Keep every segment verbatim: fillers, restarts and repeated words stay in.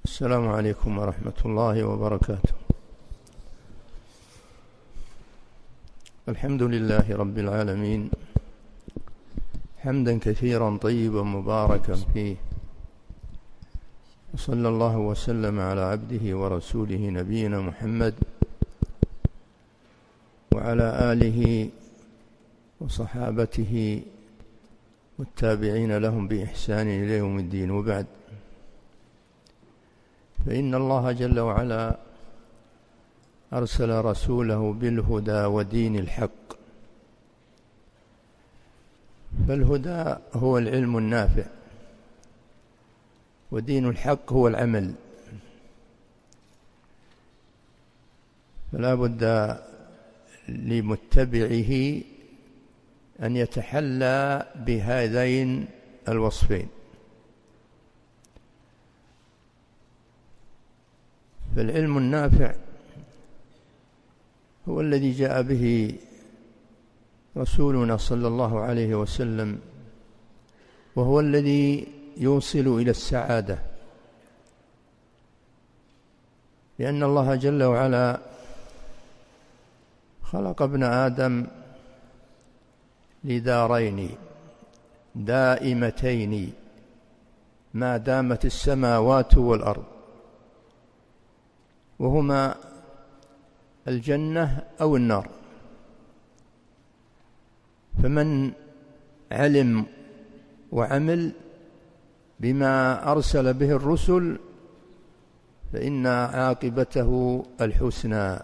السلام عليكم ورحمة الله وبركاته. الحمد لله رب العالمين، حمدا كثيرا طيبا مباركا فيه، وصلى الله وسلم على عبده ورسوله نبينا محمد وعلى آله وصحابته والتابعين لهم بإحسان إلى يوم الدين، وبعد، فإن الله جل وعلا أرسل رسوله بالهدى ودين الحق، فالهدى هو العلم النافع، ودين الحق هو العمل، فلا بد لمتبعه أن يتحلى بهذين الوصفين. فالعلم النافع هو الذي جاء به رسولنا صلى الله عليه وسلم، وهو الذي يوصل إلى السعادة، لأن الله جل وعلا خلق ابن آدم لدارين دائمتين ما دامت السماوات والأرض، وهما الجنة أو النار. فمن علم وعمل بما أرسل به الرسل فإن عاقبته الحسنى،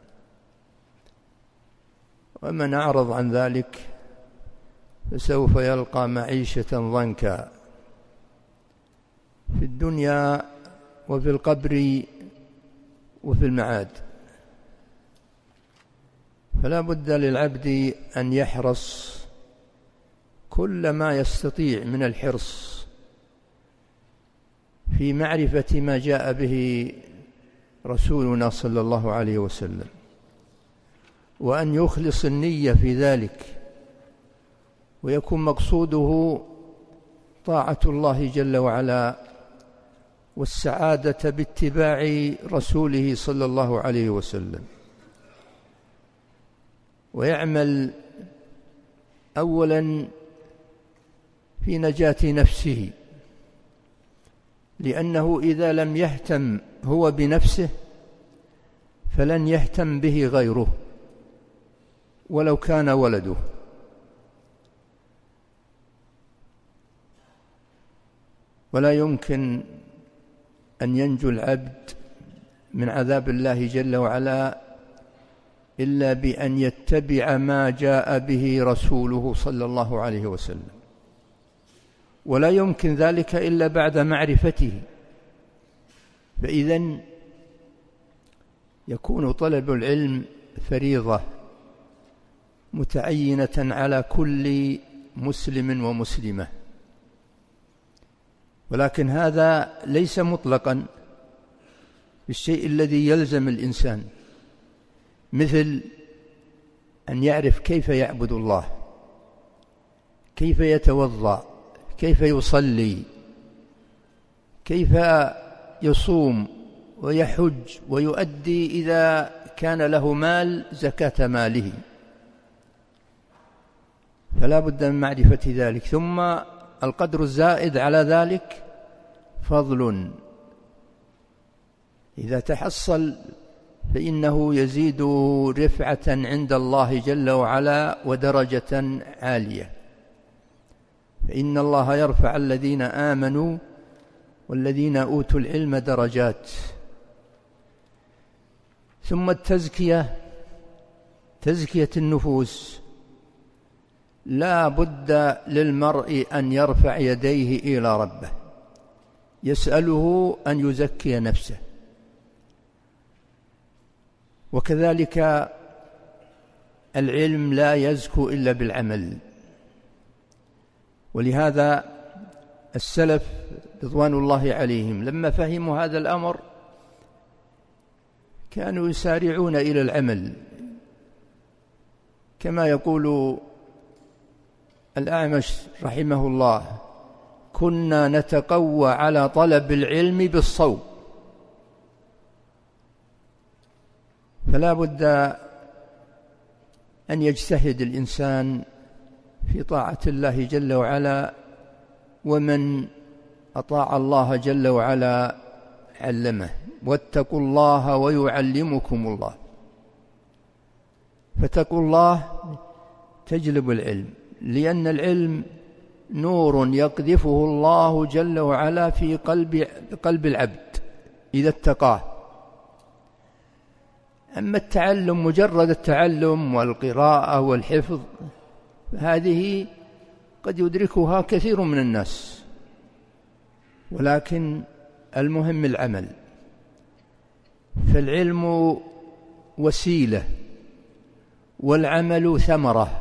ومن أعرض عن ذلك فسوف يلقى معيشة ضنكا في الدنيا وفي القبر وفي المعاد. فلا بد للعبد أن يحرص كل ما يستطيع من الحرص في معرفة ما جاء به رسولنا صلى الله عليه وسلم، وأن يخلص النية في ذلك، ويكون مقصوده طاعة الله جل وعلا والسعادة باتباع رسوله صلى الله عليه وسلم، ويعمل أولا في نجاة نفسه، لأنه إذا لم يهتم هو بنفسه فلن يهتم به غيره ولو كان ولده. ولا يمكن أن ينجو العبد من عذاب الله جل وعلا إلا بأن يتبع ما جاء به رسوله صلى الله عليه وسلم، ولا يمكن ذلك إلا بعد معرفته. فإذن يكون طلب العلم فريضة متعينة على كل مسلم ومسلمة، ولكن هذا ليس مطلقا بالشيء الذي يلزم الإنسان، مثل أن يعرف كيف يعبد الله، كيف يتوضأ، كيف يصلي، كيف يصوم ويحج ويؤدي إذا كان له مال زكاة ماله، فلا بد من معرفة ذلك. ثم القدر الزائد على ذلك فضل، إذا تحصل فإنه يزيد رفعة عند الله جل وعلا ودرجة عالية، فإن الله يرفع الذين آمنوا والذين أوتوا العلم درجات. ثم التزكية، تزكية النفوس، لا بد للمرء أن يرفع يديه إلى ربه يسأله أن يزكي نفسه، وكذلك العلم لا يزكو إلا بالعمل. ولهذا السلف رضوان الله عليهم لما فهموا هذا الأمر كانوا يسارعون إلى العمل، كما يقول الأعمش رحمه الله: كنا نتقوى على طلب العلم بالصوم، فلا بد أن يجتهد الإنسان في طاعة الله جل وعلا، ومن أطاع الله جل وعلا علمه. واتقوا الله ويعلمكم الله. فتقوا الله تجلب العلم، لأن العلم نور يقذفه الله جل وعلا في قلب قلب العبد إذا اتقاه. أما التعلم مجرد التعلم والقراءة والحفظ هذه قد يدركها كثير من الناس، ولكن المهم العمل. فالعلم وسيلة والعمل ثمرة،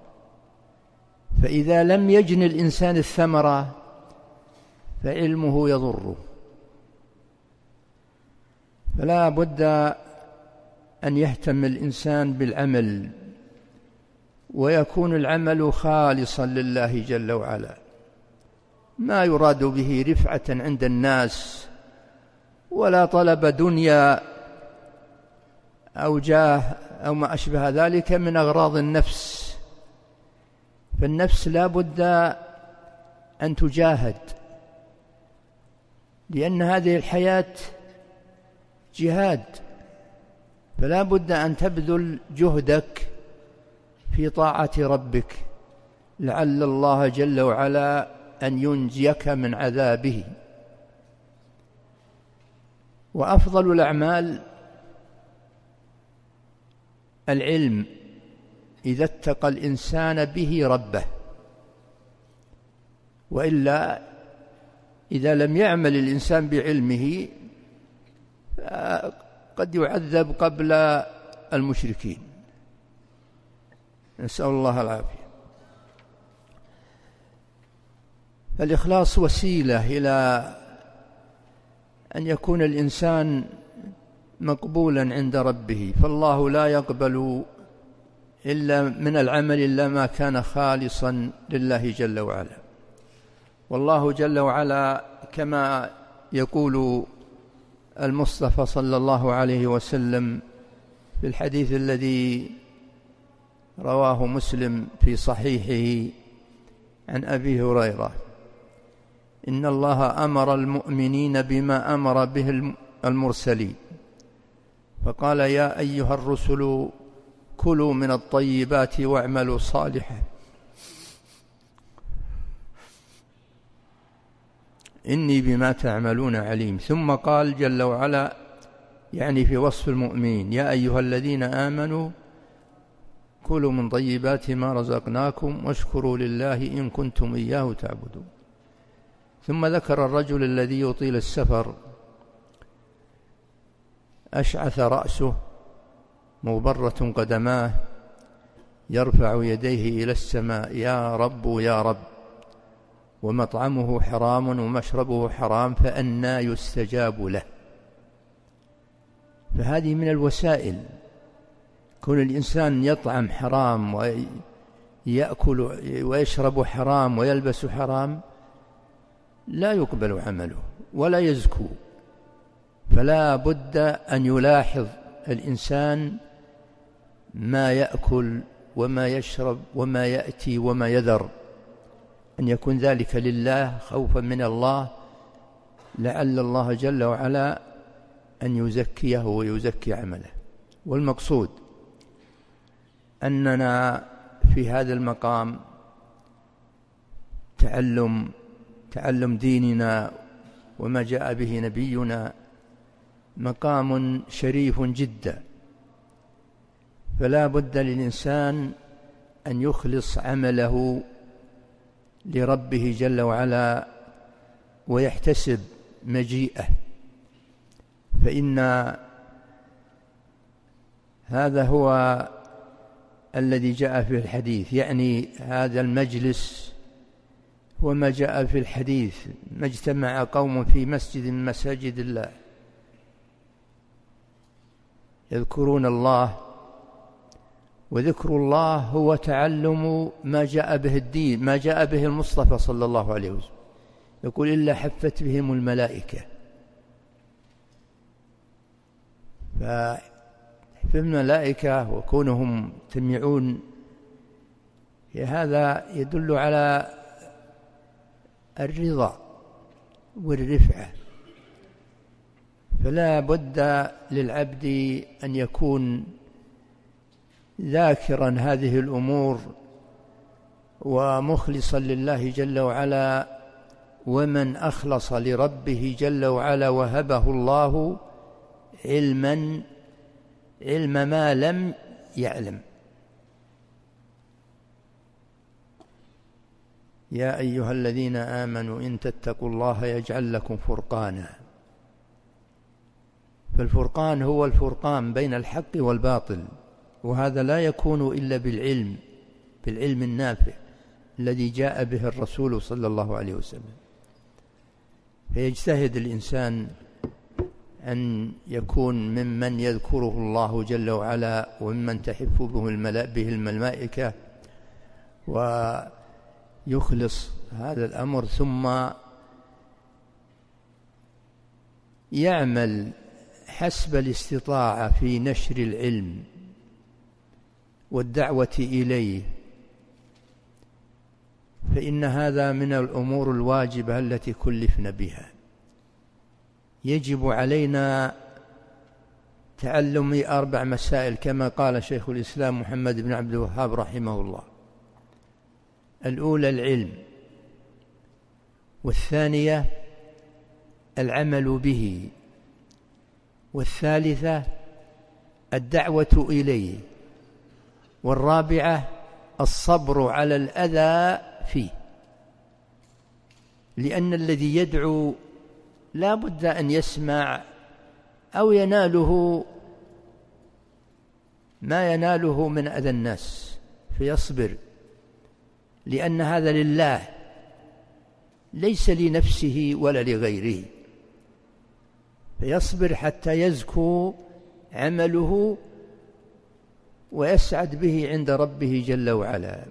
فإذا لم يجن الإنسان الثمرة فعلمه يضره. فلا بد أن يهتم الإنسان بالعمل، ويكون العمل خالصا لله جل وعلا، ما يراد به رفعة عند الناس ولا طلب دنيا أو جاه أو ما أشبه ذلك من أغراض النفس. فالنفس لا بد أن تجاهد، لأن هذه الحياة جهاد، فلا بد أن تبذل جهدك في طاعة ربك لعل الله جل وعلا أن ينجيك من عذابه. وأفضل الأعمال العلم إذا اتقى الإنسان به ربه، وإلا إذا لم يعمل الإنسان بعلمه قد يعذب قبل المشركين، نسأل الله العافية. فالإخلاص وسيلة إلى أن يكون الإنسان مقبولا عند ربه، فالله لا يقبل إلا من العمل إلا ما كان خالصا لله جل وعلا. والله جل وعلا كما يقول المصطفى صلى الله عليه وسلم في الحديث الذي رواه مسلم في صحيحه عن أبي هريرة: إن الله أمر المؤمنين بما أمر به المرسلين، فقال: يا أيها الرسل كلوا من الطيبات واعملوا صالحا إني بما تعملون عليم. ثم قال جل وعلا يعني في وصف المؤمنين: يا أيها الذين آمنوا كلوا من طيبات ما رزقناكم واشكروا لله إن كنتم إياه تعبدون. ثم ذكر الرجل الذي يطيل السفر أشعث رأسه مغبرة قدماه يرفع يديه إلى السماء: يا رب يا رب، ومطعمه حرام ومشربه حرام فأنى يستجاب له. فهذه من الوسائل. كون الإنسان يطعم حرام ويأكل ويشرب حرام ويلبس حرام لا يقبل عمله ولا يزكو. فلا بد أن يلاحظ الإنسان ما يأكل وما يشرب وما يأتي وما يذر، أن يكون ذلك لله خوفا من الله، لعل الله جل وعلا أن يزكيه ويزكي عمله. والمقصود أننا في هذا المقام تعلم تعلم ديننا وما جاء به نبينا مقام شريف جدا، فلا بد للإنسان أن يخلص عمله لربه جل وعلا ويحتسب مجيئه، فإن هذا هو الذي جاء في الحديث، يعني هذا المجلس وما جاء في الحديث: ما اجتمع قوم في مسجد من مساجد الله يذكرون الله، وذكر الله هو تعلم ما جاء به الدين، ما جاء به المصطفى صلى الله عليه وسلم. يقول: إلا حفت بهم الملائكة. في الملائكة وكونهم تميعون، هذا يدل على الرضا والرفعة. فلا بد للعبد أن يكون ذاكرا هذه الأمور ومخلصا لله جل وعلا. ومن أخلص لربه جل وعلا وهبه الله علما علم ما لم يعلم. يا أيها الذين آمنوا إن تتقوا الله يجعل لكم فرقانا. فالفرقان هو الفرقان بين الحق والباطل، وهذا لا يكون إلا بالعلم، بالعلم النافع الذي جاء به الرسول صلى الله عليه وسلم. فيجتهد الإنسان أن يكون ممن يذكره الله جل وعلا وممن تحف به الملائكة، ويخلص هذا الأمر، ثم يعمل حسب الاستطاعة في نشر العلم والدعوة إليه، فإن هذا من الأمور الواجبة التي كلفنا بها. يجب علينا تعلم أربع مسائل كما قال شيخ الإسلام محمد بن عبد الوهاب رحمه الله. الأولى العلم، والثانية العمل به، والثالثة الدعوة إليه، والرابعة الصبر على الأذى فيه. لأن الذي يدعو لا بد أن يسمع أو يناله ما يناله من أذى الناس فيصبر، لأن هذا لله ليس لنفسه ولا لغيره، فيصبر حتى يزكو عمله ويسعد به عند ربه جل وعلا.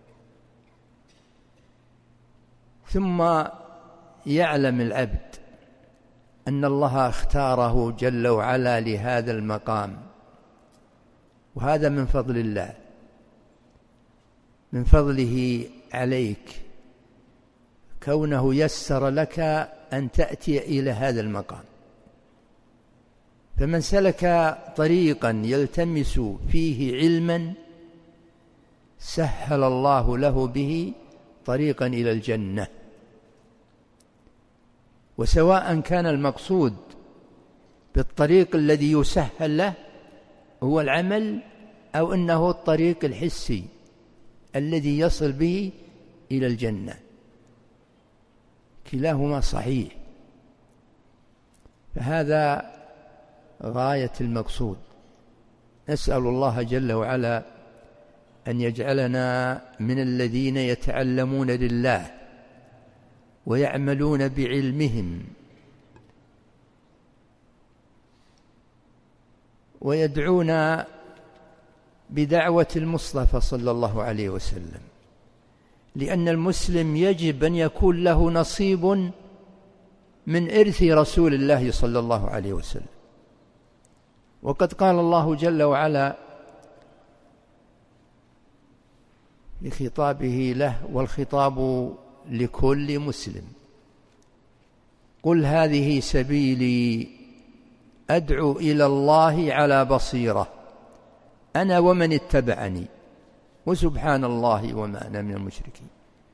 ثم يعلم العبد أن الله اختاره جل وعلا لهذا المقام، وهذا من فضل الله، من فضله عليك كونه يسر لك أن تأتي إلى هذا المقام. فمن سلك طريقا يلتمس فيه علما سهل الله له به طريقا إلى الجنة. وسواء كان المقصود بالطريق الذي يسهل له هو العمل أو أنه الطريق الحسي الذي يصل به إلى الجنة، كلاهما صحيح. فهذا غاية المقصود. نسأل الله جل وعلا أن يجعلنا من الذين يتعلمون لله ويعملون بعلمهم ويدعون بدعوة المصطفى صلى الله عليه وسلم، لأن المسلم يجب أن يكون له نصيب من إرث رسول الله صلى الله عليه وسلم. وقد قال الله جل وعلا لخطابه له، والخطاب لكل مسلم: قل هذه سبيلي أدعو إلى الله على بصيرة أنا ومن اتبعني وسبحان الله وما أنا من المشركين.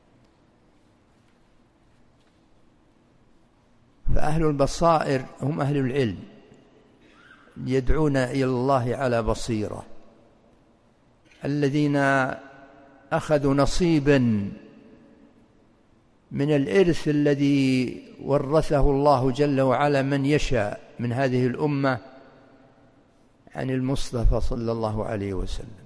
فأهل البصائر هم أهل العلم يدعون إلى الله على بصيرة، الذين أخذوا نصيبا من الإرث الذي ورثه الله جل وعلا من يشاء من هذه الأمة عن المصطفى صلى الله عليه وسلم.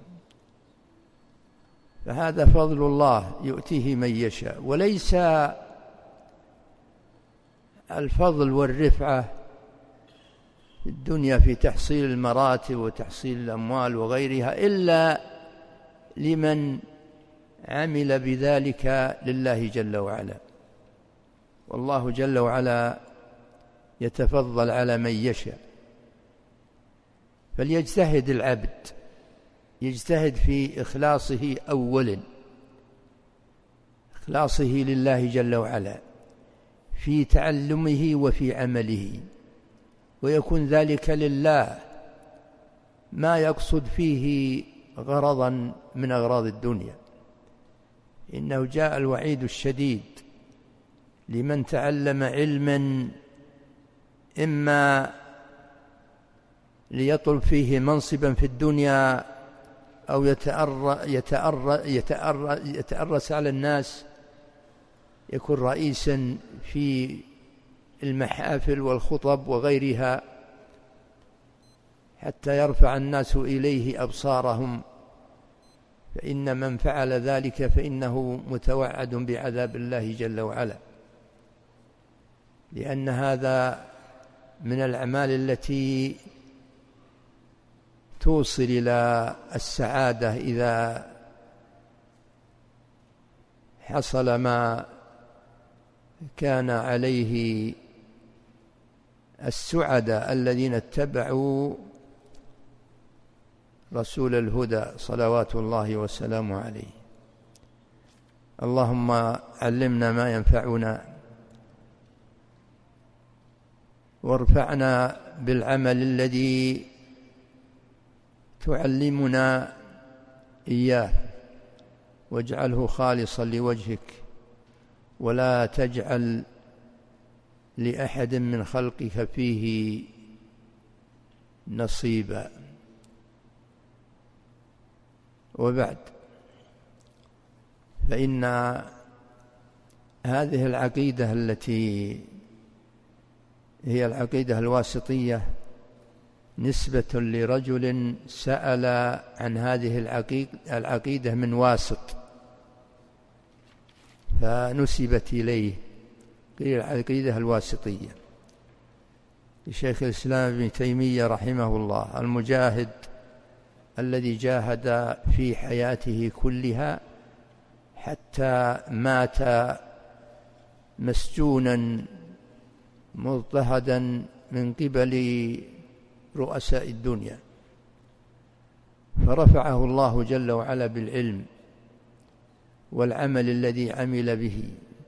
فهذا فضل الله يؤتيه من يشاء، وليس الفضل والرفعة في الدنيا في تحصيل المراتب وتحصيل الأموال وغيرها إلا لمن عمل بذلك لله جل وعلا. والله جل وعلا يتفضل على من يشاء. فليجتهد العبد، يجتهد في إخلاصه أولا، إخلاصه لله جل وعلا في تعلمه وفي عمله، ويكون ذلك لله، ما يقصد فيه غرضا من أغراض الدنيا. إنه جاء الوعيد الشديد لمن تعلم علما إما ليطلب فيه منصبا في الدنيا أو يتأر يتأر يتأر يتأرس على الناس، يكون رئيسا في المحافل والخطب وغيرها حتى يرفع الناس إليه أبصارهم، فإن من فعل ذلك فإنه متوعد بعذاب الله جل وعلا، لأن هذا من الأعمال التي توصل إلى السعادة إذا حصل ما كان عليه السعداء الذين اتبعوا رسول الهدى صلوات الله وسلامه عليه. اللهم علمنا ما ينفعنا وارفعنا بالعمل الذي تعلمنا إياه، واجعله خالصا لوجهك، ولا تجعل لأحد من خلقك فيه نصيبا. وبعد، فإن هذه العقيدة التي هي العقيدة الواسطية نسبة لرجل سأل عن هذه العقيدة من واسط فنسبت إليه، قيل العقيدة الواسطية لشيخ الإسلام ابن تيمية رحمه الله، المجاهد الذي جاهد في حياته كلها حتى مات مسجونا مضطهدا من قبل رؤساء الدنيا، فرفعه الله جل وعلا بالعلم والعمل الذي عمل به،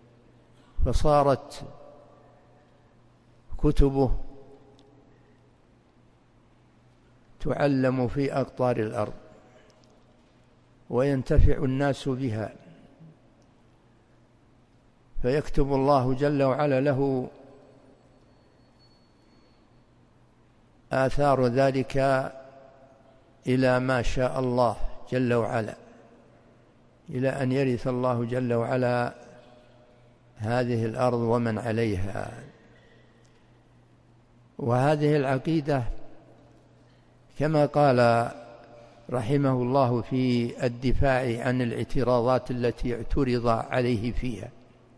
فصارت كتبه تعلم في أقطار الأرض وينتفع الناس بها، فيكتب الله جل وعلا له آثار ذلك إلى ما شاء الله جل وعلا، إلى أن يرث الله جل وعلا هذه الأرض ومن عليها. وهذه العقيدة كما قال رحمه الله في الدفاع عن الاعتراضات التي اعترض عليه فيها،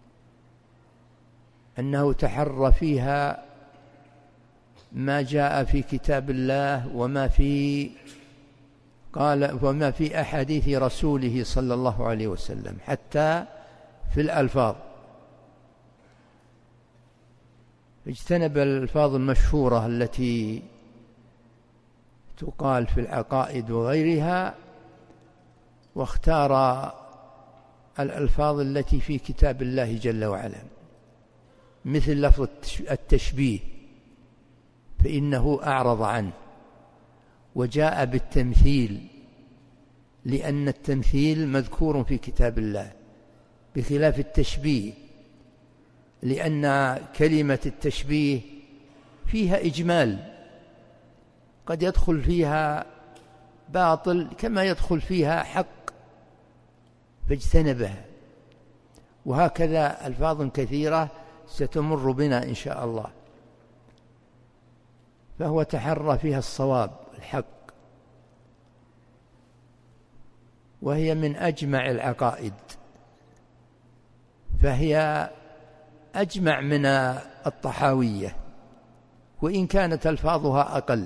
أنه تحرى فيها ما جاء في كتاب الله وما في قال وما في أحاديث رسوله صلى الله عليه وسلم، حتى في الألفاظ اجتنب الألفاظ المشهورة التي تقال في العقائد وغيرها، واختار الألفاظ التي في كتاب الله جل وعلا، مثل لفظ التشبيه فإنه أعرض عنه، وجاء بالتمثيل لأن التمثيل مذكور في كتاب الله، بخلاف التشبيه لأن كلمة التشبيه فيها إجمال، قد يدخل فيها باطل كما يدخل فيها حق فاجتنبها. وهكذا ألفاظ كثيرة ستمر بنا إن شاء الله، فهو تحرى فيها الصواب الحق، وهي من أجمع العقائد، فهي أجمع من الطحاوية وإن كانت ألفاظها أقل.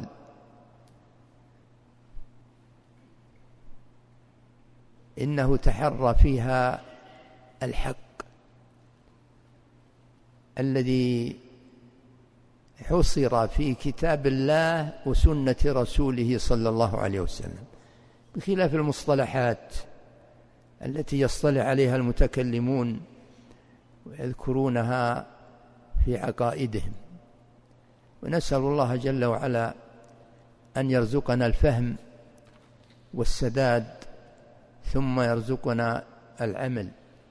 إنه تحرى فيها الحق الذي حصر في كتاب الله وسنة رسوله صلى الله عليه وسلم، بخلاف المصطلحات التي يصطلح عليها المتكلمون ويذكرونها في عقائدهم. ونسأل الله جل وعلا أن يرزقنا الفهم والسداد ثم يرزقنا العمل.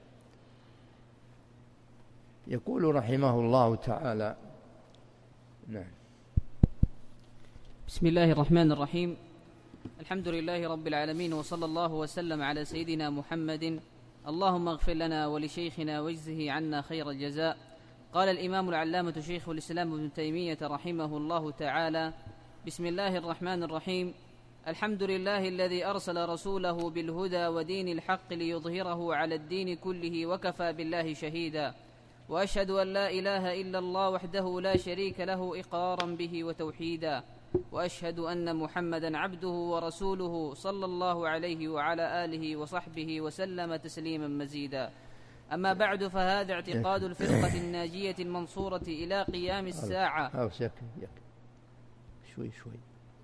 يقول رحمه الله تعالى: نعم. بسم الله الرحمن الرحيم. الحمد لله رب العالمين، وصلى الله وسلم على سيدنا محمد. اللهم اغفر لنا ولشيخنا واجزه عنا خير الجزاء. قال الإمام العلامة شيخ الإسلام ابن تيمية رحمه الله تعالى: بسم الله الرحمن الرحيم. الحمد لله الذي أرسل رسوله بالهدى ودين الحق ليظهره على الدين كله، وكفى بالله شهيدا. وأشهد أن لا إله إلا الله وحده لا شريك له إقرارا به وتوحيدا. وأشهد أن محمدا عبده ورسوله صلى الله عليه وعلى آله وصحبه وسلم تسليما مزيدا. أما بعد، فهذا اعتقاد الفرقة الناجية المنصورة إلى قيام الساعة. شوي شوي.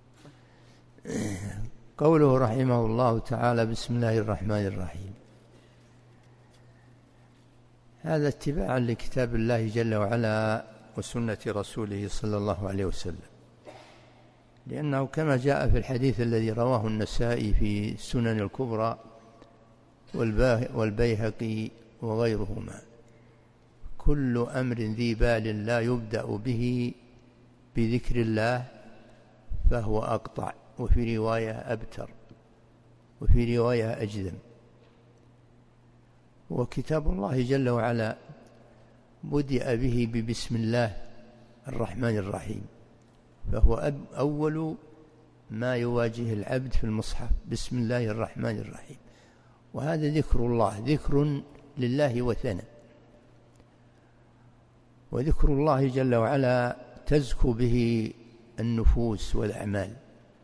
قوله رحمه الله تعالى: بسم الله الرحمن الرحيم، هذا اتباعا لكتاب الله جل وعلا وسنة رسوله صلى الله عليه وسلم، لأنه كما جاء في الحديث الذي رواه النسائي في السنن الكبرى والبيهقي وغيرهما: كل أمر ذي بال لا يبدأ به بذكر الله فهو أقطع، وفي رواية أبتر، وفي رواية أجذم. وكتاب الله جل وعلا بدأ به ببسم الله الرحمن الرحيم، فهو أول ما يواجه العبد في المصحف، بسم الله الرحمن الرحيم. وهذا ذكر الله، ذكر لله وثناء، وذكر الله جل وعلا تزكو به النفوس والأعمال.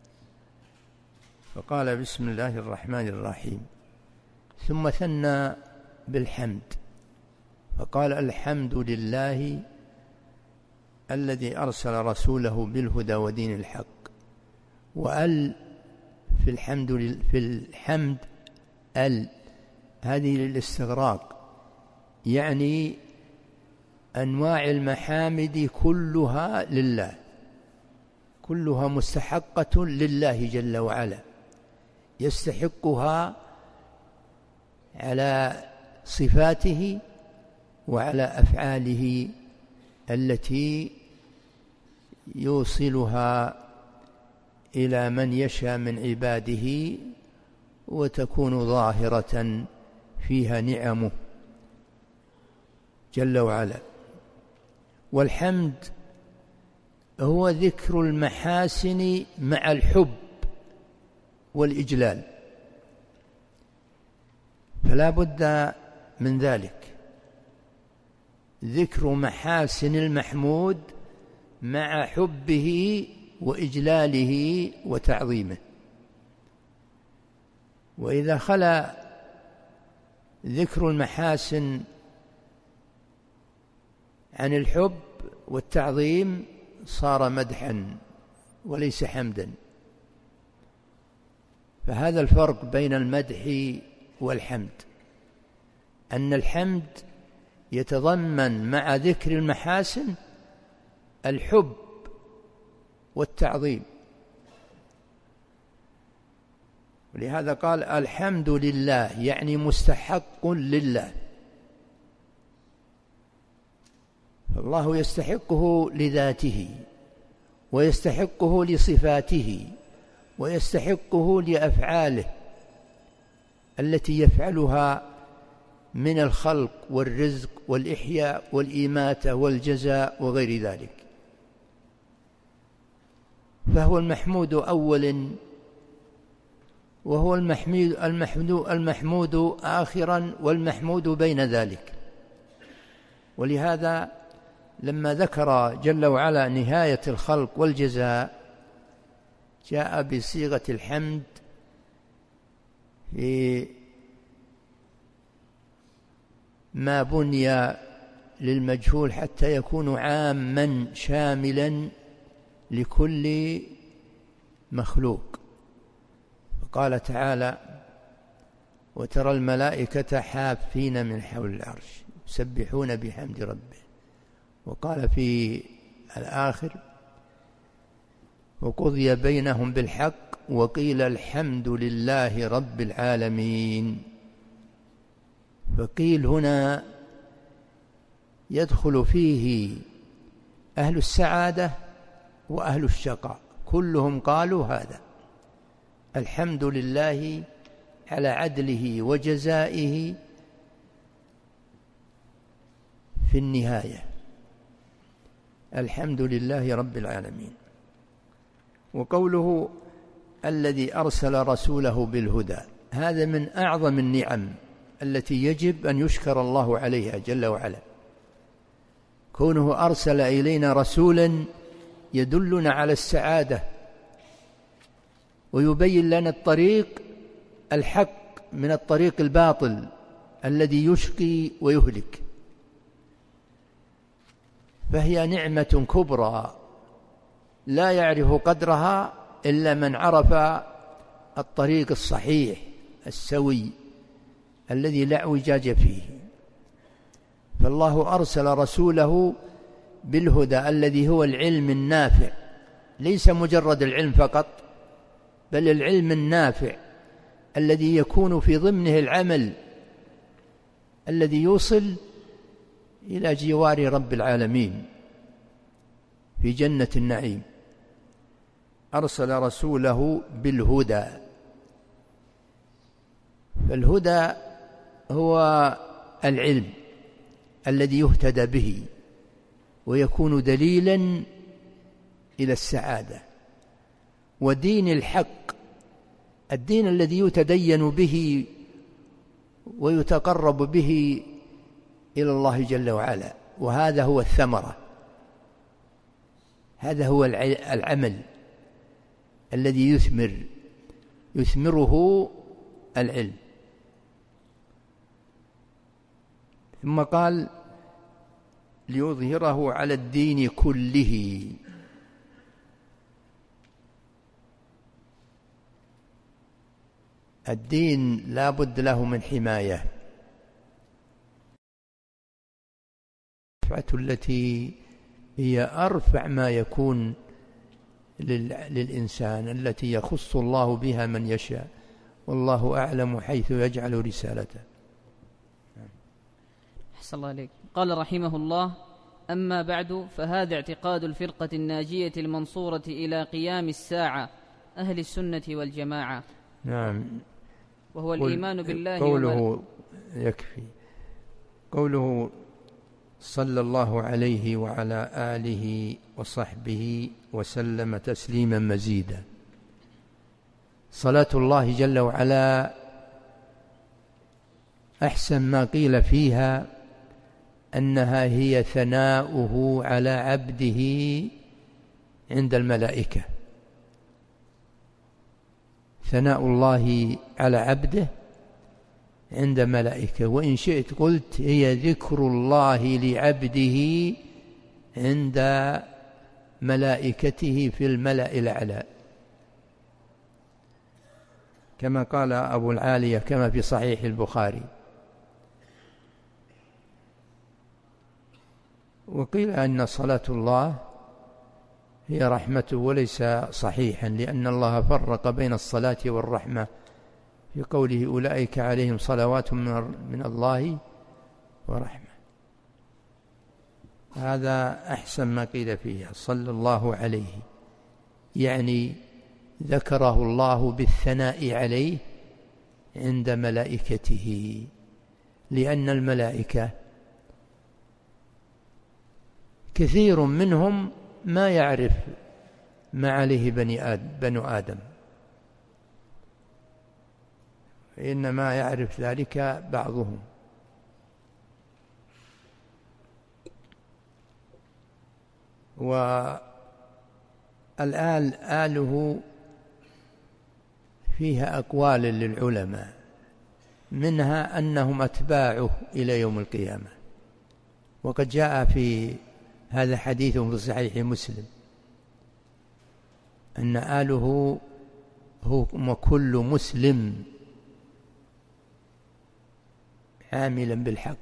فقال: بسم الله الرحمن الرحيم، ثم ثنى بالحمد فقال: الحمد لله الذي أرسل رسوله بالهدى ودين الحق. وأل في الحمد في الحمد ال هذه للاستغراق، يعني أنواع المحامد كلها لله، كلها مستحقة لله جل وعلا، يستحقها على صفاته وعلى أفعاله التي يوصلها إلى من يشاء من عباده، وتكون ظاهرة فيها نعمه جل وعلا. والحمد هو ذكر المحاسن مع الحب والإجلال، فلا بد من ذلك، ذكر محاسن المحمود مع حبه وإجلاله وتعظيمه. وإذا خلا ذكر المحاسن عن الحب والتعظيم صار مدحا وليس حمدا. فهذا الفرق بين المدح والحمد، أن الحمد يتضمن مع ذكر المحاسن الحب والتعظيم. ولهذا قال: الحمد لله، يعني مستحق لله، فالله يستحقه لذاته، ويستحقه لصفاته، ويستحقه لأفعاله التي يفعلها من الخلق والرزق والإحياء والإماتة والجزاء وغير ذلك. فهو المحمود أولا، وهو المحمود المحمود المحمود آخرا، والمحمود بين ذلك. ولهذا لما ذكر جل وعلا نهاية الخلق والجزاء جاء بصيغة الحمد في ما بني للمجهول حتى يكون عاما شاملا لكل مخلوق. قال تعالى: وترى الملائكة حافين من حول العرش يسبحون بحمد ربهم. وقال في الآخر: وقضي بينهم بالحق وقيل الحمد لله رب العالمين. فقيل هنا يدخل فيه أهل السعادة وأهل الشقاء، كلهم قالوا هذا: الحمد لله على عدله وجزائه في النهاية، الحمد لله رب العالمين. وقوله: الذي أرسل رسوله بالهدى، هذا من أعظم النعم التي يجب أن يشكر الله عليها جل وعلا، كونه أرسل إلينا رسولا يدلنا على السعادة ويبين لنا الطريق الحق من الطريق الباطل الذي يشقي ويهلك، فهي نعمة كبرى لا يعرف قدرها إلا من عرف الطريق الصحيح السوي الذي لا اعوجاج فيه. فالله أرسل رسوله بالهدى الذي هو العلم النافع، ليس مجرد العلم فقط، بل العلم النافع الذي يكون في ضمنه العمل الذي يوصل إلى جوار رب العالمين في جنة النعيم. أرسل رسوله بالهدى، فالهدى هو العلم الذي يهتدى به ويكون دليلا إلى السعادة. ودين الحق، الدين الذي يتدين به ويتقرب به إلى الله جل وعلا، وهذا هو الثمرة، هذا هو العمل الذي يثمر يثمره العلم. ثم قال: ليظهره على الدين كله. الدين لا بد له من حماية، التي هي أرفع ما يكون للإنسان، التي يخص الله بها من يشاء، والله أعلم حيث يجعل رسالته. أحسن الله عليك. قال رحمه الله: أما بعد، فهذا اعتقاد الفرقة الناجية المنصورة إلى قيام الساعة أهل السنة والجماعة. نعم. وهو الإيمان بالله. قوله يكفي، قوله صلى الله عليه وعلى آله وصحبه وسلم تسليما مزيدا. صلاة الله جل وعلا أحسن ما قيل فيها أنها هي ثناؤه على عبده عند الملائكة، ثناء الله على عبده عند ملائكة. وإن شئت قلت هي ذكر الله لعبده عند ملائكته في الملأ الأعلى، كما قال أبو العالية كما في صحيح البخاري. وقيل أن صلاة الله هي رحمته، وليس صحيحا، لأن الله فرق بين الصلاة والرحمة في قوله: أولئك عليهم صلوات من الله ورحمة. هذا أحسن ما قيل فيها، صلى الله عليه، يعني ذكره الله بالثناء عليه عند ملائكته، لأن الملائكة كثير منهم ما يعرف ما عليه بني آدم بنو آدم، إنما يعرف ذلك بعضهم. والآل آله فيها أقوال للعلماء، منها أنهم أتباعه إلى يوم القيامة، وقد جاء في هذا حديث في صحيح مسلم أن آله هو كل مسلم عاملا بالحق.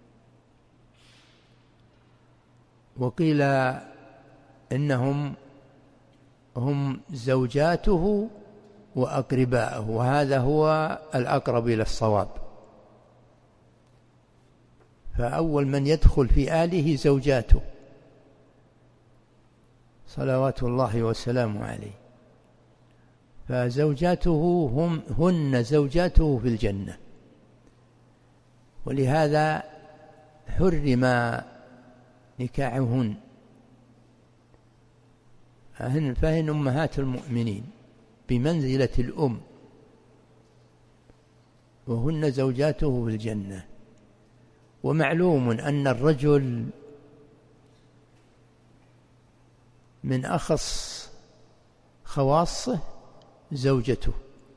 وقيل إنهم هم زوجاته وأقرباءه، وهذا هو الأقرب إلى الصواب. فأول من يدخل في آله زوجاته صلوات الله وسلامه عليه، فزوجاته هم هن زوجاته في الجنة، ولهذا حرم نكاحهن، فهن أمهات المؤمنين بمنزلة الأم، وهن زوجاته في الجنة. ومعلوم أن الرجل من أخص خواصه زوجته،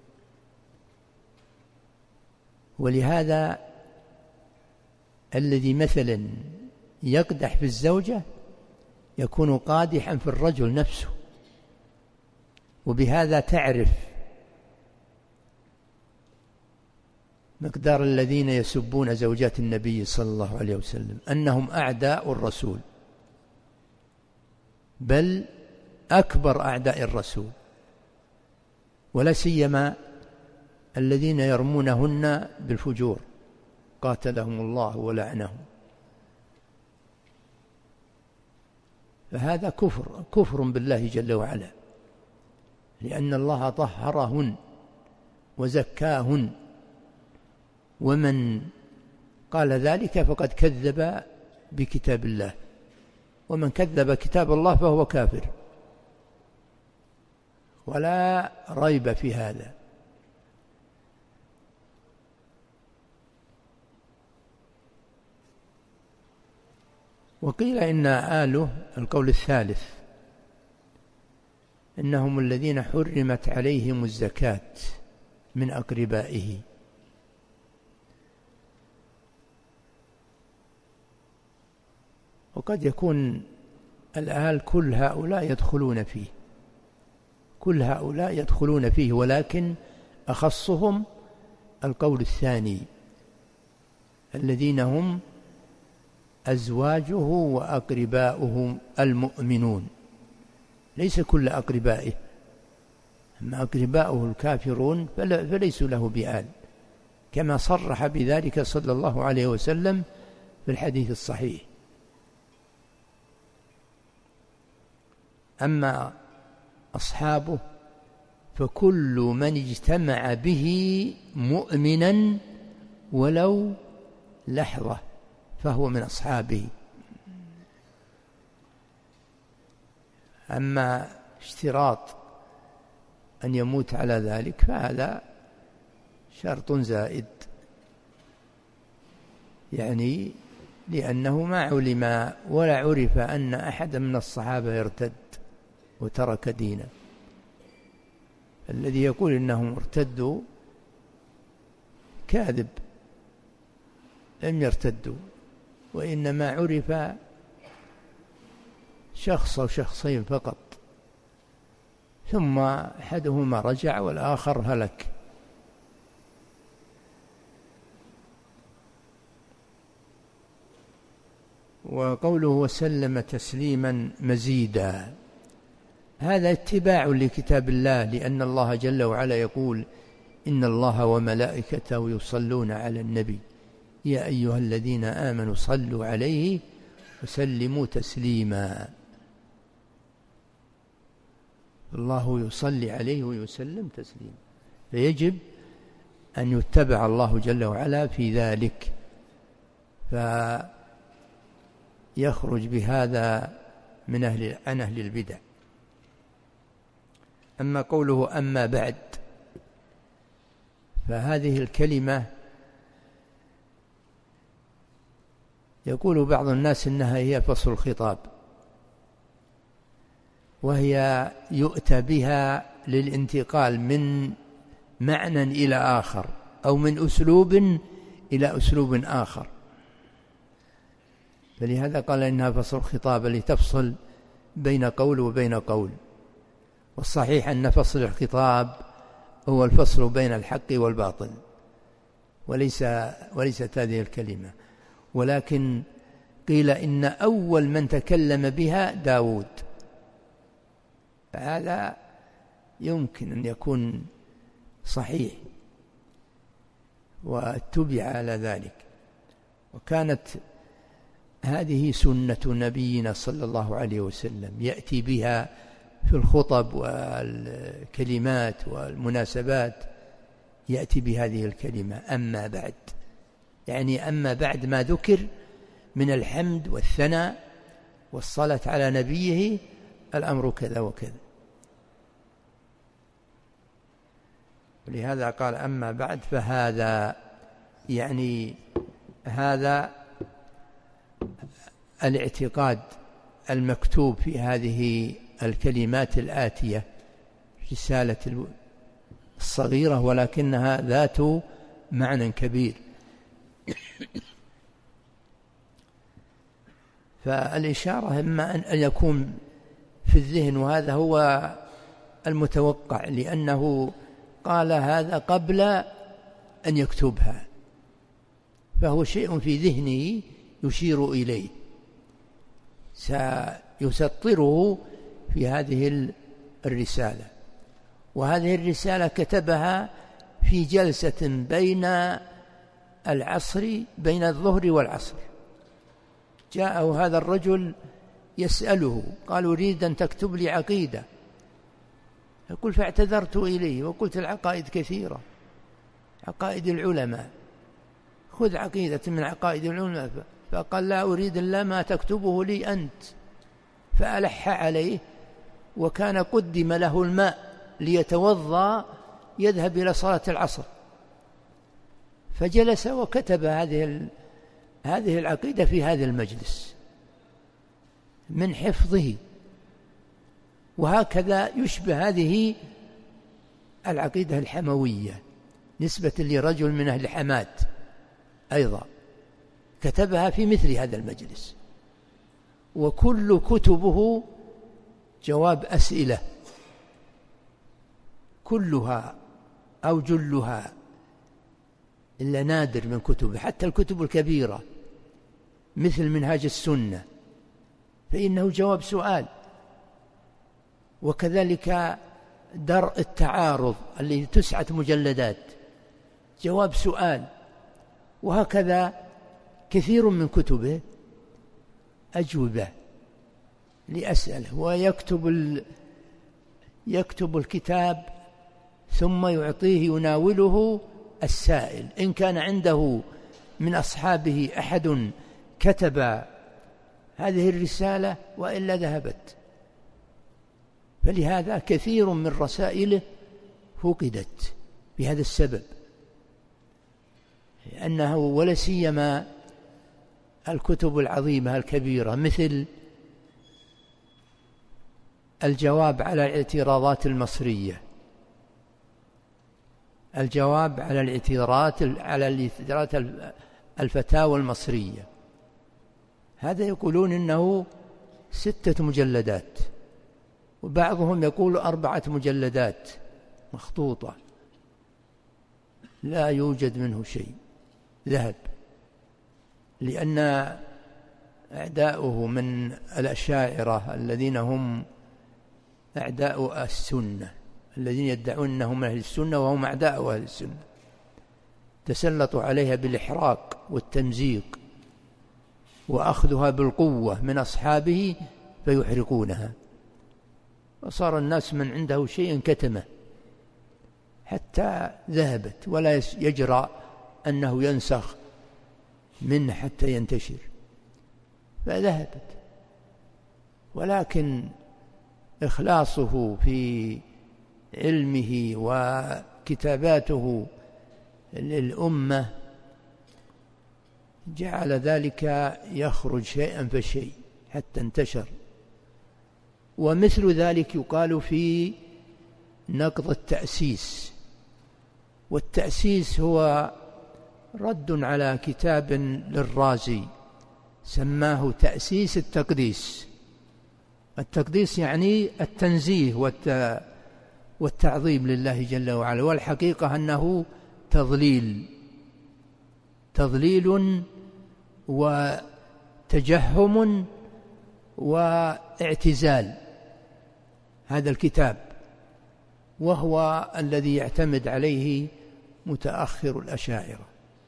ولهذا الذي مثلا يقدح في الزوجة يكون قادحا في الرجل نفسه، وبهذا تعرف مقدار الذين يسبون زوجات النبي صلى الله عليه وسلم أنهم أعداء الرسول، بل أكبر أعداء الرسول، ولا سيما الذين يرمونهن بالفجور قاتلهم الله ولعنهم. فهذا كفر كفر بالله جل وعلا، لأن الله طهرهن وزكاهن، ومن قال ذلك فقد كذب بكتاب الله، ومن كذب كتاب الله فهو كافر، ولا ريب في هذا. وقيل إن آله القول الثالث إنهم الذين حرمت عليهم الزكاة من أقربائه، وقد يكون الآل كل هؤلاء يدخلون فيه كل هؤلاء يدخلون فيه ولكن أخصهم القول الثاني الذين هم أزواجه وأقرباؤه المؤمنون، ليس كل أقربائه، أما أقرباؤه الكافرون فليسوا له بآل، كما صرح بذلك صلى الله عليه وسلم في الحديث الصحيح. أما أصحابه فكل من اجتمع به مؤمنا ولو لحظة فهو من أصحابه. أما اشتراط أن يموت على ذلك فهذا شرط زائد، يعني لأنه ما علم ولا عرف أن أحد من الصحابة يرتد وترك دينه. الذي يقول إنهم ارتدوا كاذب، لم يرتدوا، وإنما عرف شخص أو شخصين فقط، ثم أحدهما رجع والآخر هلك. وقوله وسلم تسليما مزيدا، هذا اتباع لكتاب الله، لأن الله جل وعلا يقول إن الله وملائكته يصلون على النبي يا أيها الذين آمنوا صلوا عليه وسلموا تسليما. الله يصلي عليه ويسلم تسليما، فيجب أن يتبع الله جل وعلا في ذلك، فيخرج بهذا من أهل عن أهل البدع. أما قوله أما بعد، فهذه الكلمة يقول بعض الناس إنها هي فصل الخطاب، وهي يؤتى بها للانتقال من معنى إلى آخر أو من أسلوب إلى أسلوب آخر. فلهذا قال إنها فصل الخطاب لتفصل بين قول وبين قول. والصحيح أن فصل الخطاب هو الفصل بين الحق والباطل، وليس وليست هذه الكلمة. ولكن قيل إن أول من تكلم بها داود، فهذا يمكن أن يكون صحيح واتبع على ذلك. وكانت هذه سنة نبينا صلى الله عليه وسلم، يأتي بها في الخطب والكلمات والمناسبات، يأتي بهذه الكلمة أما بعد، يعني أما بعد ما ذكر من الحمد والثناء والصلاة على نبيه الأمر كذا وكذا. ولهذا قال أما بعد فهذا، يعني هذا الاعتقاد المكتوب في هذه الكلمات الآتية، رسالة الصغيرة ولكنها ذات معنى كبير. فالإشارة إما أن يكون في الذهن، وهذا هو المتوقع، لأنه قال هذا قبل أن يكتبها، فهو شيء في ذهنه يشير إليه، سيسطره في هذه الرسالة. وهذه الرسالة كتبها في جلسة بين العصر، بين الظهر والعصر. جاءه هذا الرجل يسأله، قال أريد أن تكتب لي عقيدة. يقول فاعتذرت إليه وقلت العقائد كثيرة، عقائد العلماء، خذ عقيدة من عقائد العلماء. فقال لا أريد إلا ما تكتبه لي أنت. فألح عليه، وكان قدم له الماء ليتوضأ يذهب إلى صلاة العصر، فجلس وكتب هذه هذه العقيدة في هذا المجلس من حفظه. وهكذا يشبه هذه العقيدة الحموية نسبة لرجل من أهل حماد أيضا، كتبها في مثل هذا المجلس. وكل كتبه جواب أسئلة، كلها أو جلها، إلا نادر من كتبه، حتى الكتب الكبيرة مثل منهاج السنة فإنه جواب سؤال. وكذلك درء التعارض الذي تسعة مجلدات جواب سؤال. وهكذا كثير من كتبه أجوبة لأسئلة. ويكتب ال... يكتب الكتاب ثم يعطيه، يناوله السائل، إن كان عنده من أصحابه أحد كتب هذه الرسالة، وإلا ذهبت. فلهذا كثير من رسائله فقدت بهذا السبب، لأنه ولا سيما الكتب العظيمة الكبيرة مثل الجواب على الاعتراضات المصرية، الجواب على الاعتراضات على الاعتراضات الفتاوى المصرية، هذا يقولون إنه ستة مجلدات، وبعضهم يقول أربعة مجلدات مخطوطة، لا يوجد منه شيء، ذهب. لأن أعداؤه من الأشاعرة الذين هم أعداء السنة، الذين يدعون أنهم أهل السنة وهم أعداء أهل السنة، تسلطوا عليها بالإحراق والتمزيق وأخذها بالقوة من أصحابه فيحرقونها. وصار الناس من عنده شيء كتمه حتى ذهبت، ولا يجرى أنه ينسخ منه حتى ينتشر، فذهبت. ولكن إخلاصه في علمه وكتاباته للأمة جعل ذلك يخرج شيئا فشيء حتى انتشر. ومثل ذلك يقال في نقض التأسيس. والتأسيس هو رد على كتاب للرازي سماه تأسيس التقديس. التقديس يعني التنزيه والتعظيم لله جل وعلا، والحقيقة أنه تضليل تضليل وتجهم واعتزال هذا الكتاب، وهو الذي يعتمد عليه متأخر الأشاعرة،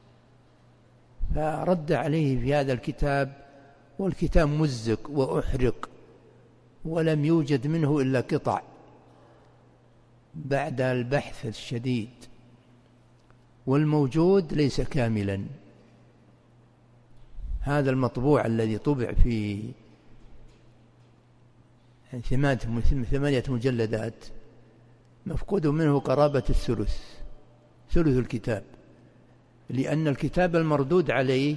فرد عليه في هذا الكتاب، والكتاب مزق وأحرق ولم يوجد منه إلا قطع بعد البحث الشديد، والموجود ليس كاملا. هذا المطبوع الذي طبع في ثمانية مجلدات مفقود منه قرابة الثلث، ثلث الكتاب، لأن الكتاب المردود عليه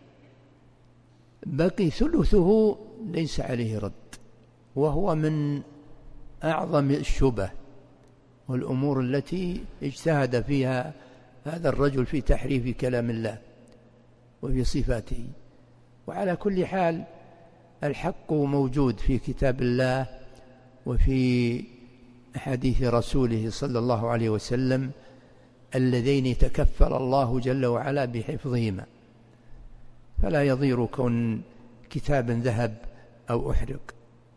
بقي ثلثه ليس عليه رد، وهو من أعظم الشبه والأمور التي اجتهد فيها هذا الرجل في تحريف كلام الله وفي صفاته. وعلى كل حال الحق موجود في كتاب الله وفي أحاديث رسوله صلى الله عليه وسلم اللذين تكفل الله جل وعلا بحفظهما، فلا يضير كون كتاب ذهب أو أحرق.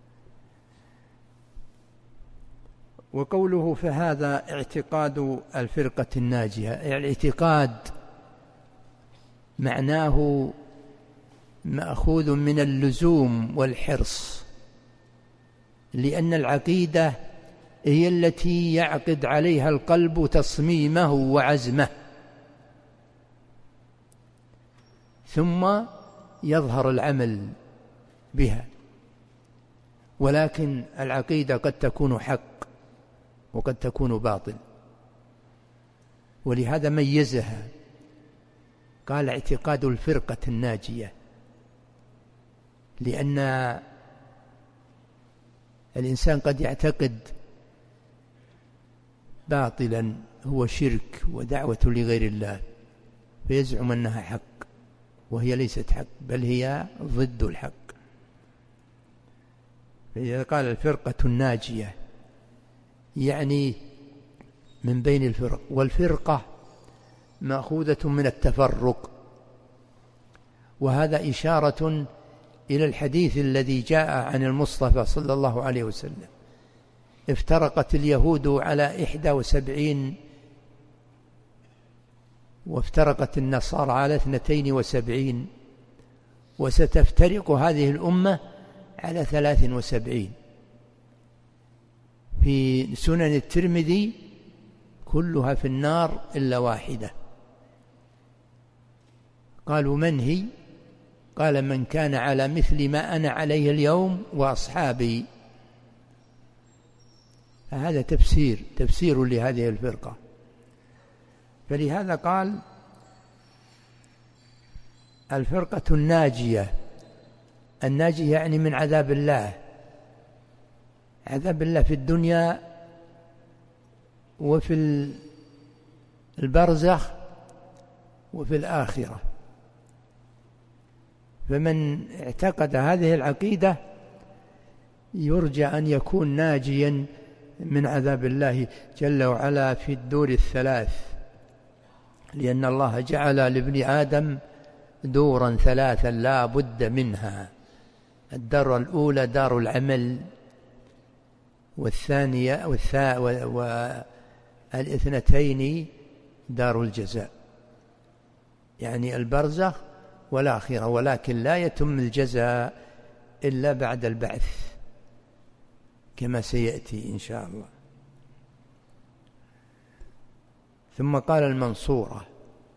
وقوله فهذا اعتقاد الفرقة الناجية، الاعتقاد معناه مأخوذ من اللزوم والحرص، لأن العقيدة هي التي يعقد عليها القلب تصميمه وعزمه، ثم يظهر العمل بها. ولكن العقيدة قد تكون حق وقد تكون باطل، ولهذا ميزها قال اعتقاد الفرقة الناجية، لأن الإنسان قد يعتقد باطلا هو شرك ودعوة لغير الله فيزعم أنها حق، وهي ليست حق بل هي ضد الحق. فإذا قال الفرقة الناجية يعني من بين الفرق، والفرقة مأخوذة من التفرق، وهذا إشارة إلى الحديث الذي جاء عن المصطفى صلى الله عليه وسلم: افترقت اليهود على إحدى وسبعين وافترقت النصارى على اثنتين وسبعين، وستفترق هذه الأمة على ثلاث وسبعين. في سنن الترمذي كلها في النار إلا واحدة. قالوا من هي؟ قال من كان على مثل ما أنا عليه اليوم وأصحابي. هذا تفسير تفسير لهذه الفرقة. فلهذا قال الفرقة الناجية. الناجية يعني من عذاب الله، عذاب الله في الدنيا وفي البرزخ وفي الآخرة. فمن اعتقد هذه العقيدة يرجى أن يكون ناجيا من عذاب الله جل وعلا في الدور الثلاث، لأن الله جعل لابن آدم دورا ثلاثا لا بد منها: الدار الأولى دار العمل، والثانية والاثنتين دار الجزاء، يعني البرزخ والآخرة. ولكن لا يتم الجزاء إلا بعد البعث كما سيأتي إن شاء الله. ثم قال المنصورة.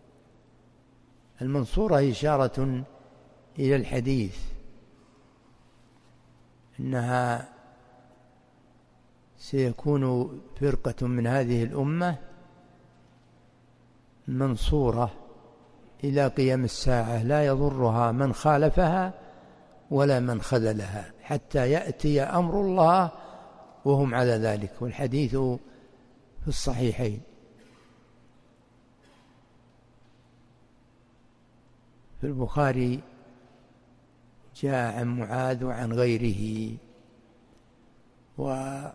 المنصورة إشارة إلى الحديث إنها سيكون فرقة من هذه الأمة منصورة إلى قيام الساعة لا يضرها من خالفها ولا من خذلها حتى يأتي أمر الله وهم على ذلك. والحديث في الصحيحين. في البخاري جاء عن معاذ وعن غيره. وفيه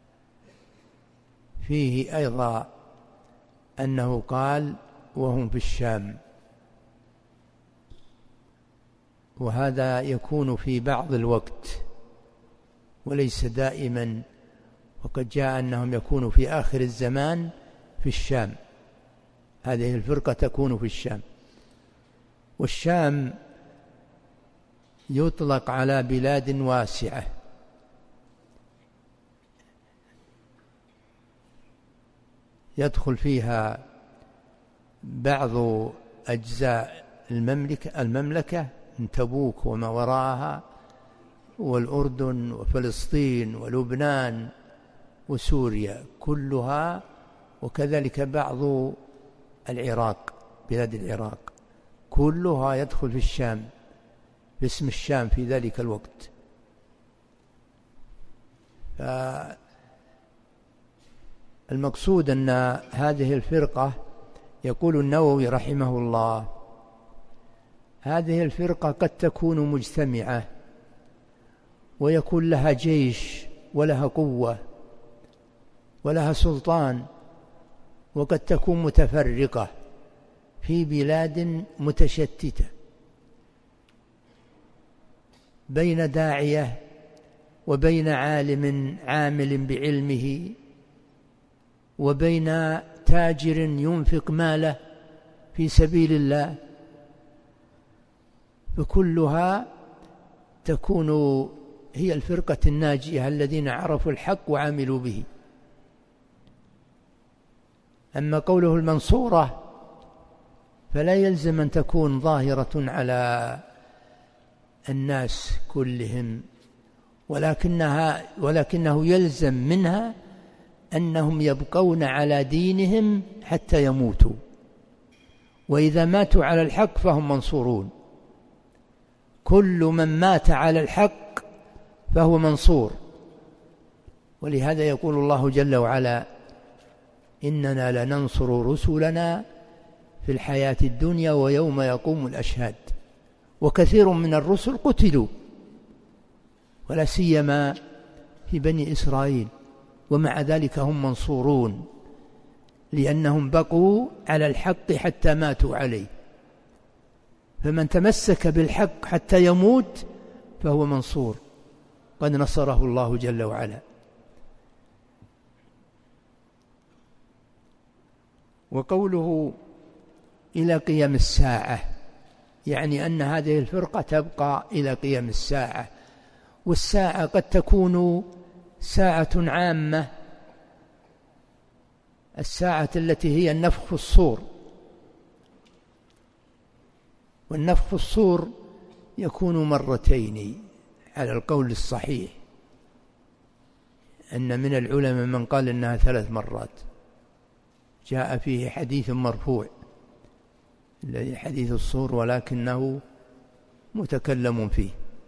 أيضا أنه قال وهم في الشام، وهذا يكون في بعض الوقت وليس دائما، وقد جاء أنهم يكونوا في آخر الزمان في الشام. هذه الفرقة تكون في الشام. والشام يطلق على بلاد واسعة، يدخل فيها بعض أجزاء المملكة المملكة من تبوك وما وراءها، والأردن وفلسطين ولبنان وسوريا كلها، وكذلك بعض العراق، بلاد العراق كلها يدخل في الشام باسم الشام في ذلك الوقت. فالمقصود أن هذه الفرقة، يقول النووي رحمه الله، هذه الفرقة قد تكون مجتمعة ويكون لها جيش ولها قوة ولها سلطان، وقد تكون متفرقة في بلاد متشتتة بين داعية وبين عالم عامل بعلمه وبين تاجر ينفق ماله في سبيل الله، فكلها تكون هي الفرقة الناجية الذين عرفوا الحق وعملوا به. أما قوله المنصورة فلا يلزم أن تكون ظاهرة على الناس كلهم، ولكنها ولكنه يلزم منها أنهم يبقون على دينهم حتى يموتوا، وإذا ماتوا على الحق فهم منصورون. كل من مات على الحق فهو منصور. ولهذا يقول الله جل وعلا: إننا لننصر رسلنا في الحياة الدنيا ويوم يقوم الأشهاد. وكثير من الرسل قتلوا، ولا سيما في بني إسرائيل، ومع ذلك هم منصورون لأنهم بقوا على الحق حتى ماتوا عليه. فمن تمسك بالحق حتى يموت فهو منصور، قد نصره الله جل وعلا. وقوله إلى قيام الساعة يعني أن هذه الفرقة تبقى إلى قيام الساعة. والساعة قد تكون ساعة عامة، الساعة التي هي النفخ في الصور، والنفخ في الصور يكون مرتين على القول الصحيح، أن من العلماء من قال إنها ثلاث مرات، جاء فيه حديث مرفوع الذي حديث الصور ولكنه متكلم فيه،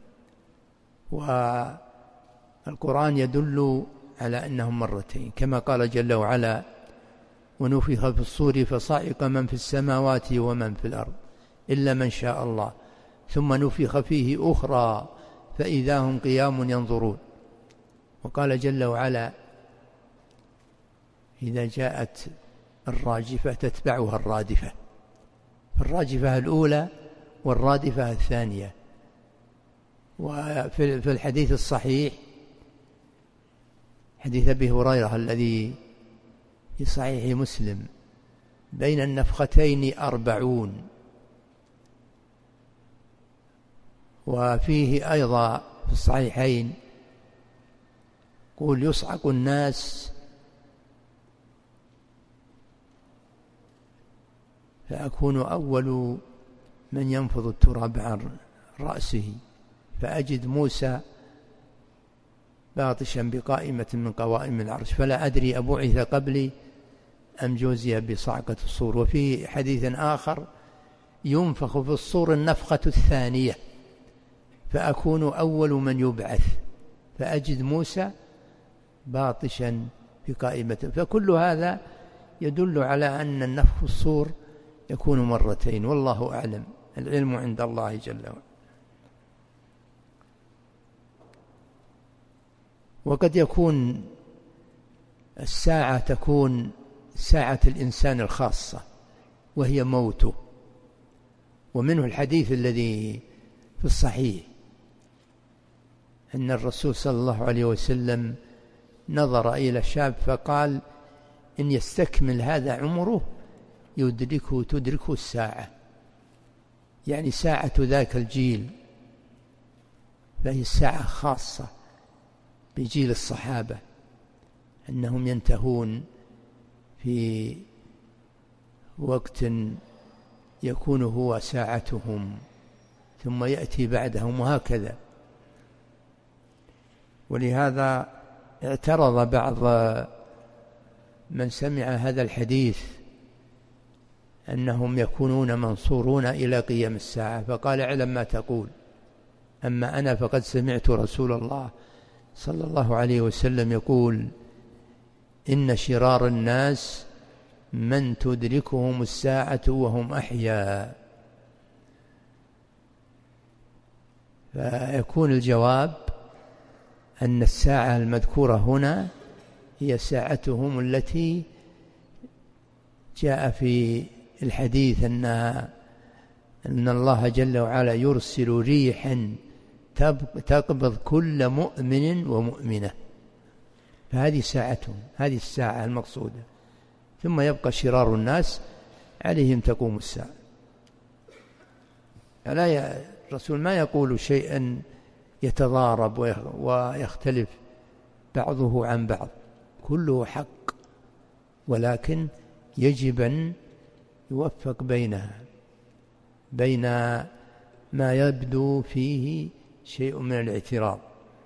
والقرآن يدل على أنهم مرتين، كما قال جل وعلا: ونفخ في الصور فصعق من في السماوات ومن في الأرض إلا من شاء الله ثم نفخ فيه أخرى فإذا هم قيام ينظرون. وقال جل وعلا: إذا جاءت الراجفة تتبعها الرادفة، الراجفة الأولى والرادفة الثانية. وفي الحديث الصحيح حديث أبي هريرة الذي في صحيح مسلم: بين النفختين أربعون. وفيه أيضا في الصحيحين قول: يصعق الناس فأكون أول من ينفض التراب عن رأسه فأجد موسى باطشا بقائمة من قوائم العرش فلا أدري أبعث قبلي أم جوزي بصعقة الصور. وفي حديث آخر: ينفخ في الصور النفخة الثانية فأكون أول من يبعث فأجد موسى باطشا بقائمة. فكل هذا يدل على أن النفخ في الصور يكون مرتين، والله أعلم، العلم عند الله جل وعلا. وقد يكون الساعة تكون ساعة الإنسان الخاصة وهي موته. ومنه الحديث الذي في الصحيح أن الرسول صلى الله عليه وسلم نظر إلى شاب فقال: إن يستكمل هذا عمره يدركه تدركه الساعة، يعني ساعة ذاك الجيل، فهي الساعة خاصة بجيل الصحابة أنهم ينتهون في وقت يكون هو ساعتهم ثم يأتي بعدهم، وهكذا. ولهذا اعترض بعض من سمع هذا الحديث أنهم يكونون منصورون إلى قيام الساعة، فقال: اعلم ما تقول، أما أنا فقد سمعت رسول الله صلى الله عليه وسلم يقول: إن شرار الناس من تدركهم الساعة وهم أحياء. فيكون الجواب أن الساعة المذكورة هنا هي ساعتهم التي جاء في الحديث أنها أن الله جل وعلا يرسل ريحا تقبض كل مؤمن ومؤمنة، فهذه ساعتهم، هذه الساعة المقصودة. ثم يبقى شرار الناس عليهم تقوم الساعة. لا، الرسول ما يقول شيئا يتضارب ويختلف بعضه عن بعض، كله حق، ولكن يجب أن يوفق بينها، بين ما يبدو فيه شيء من الاعتراض.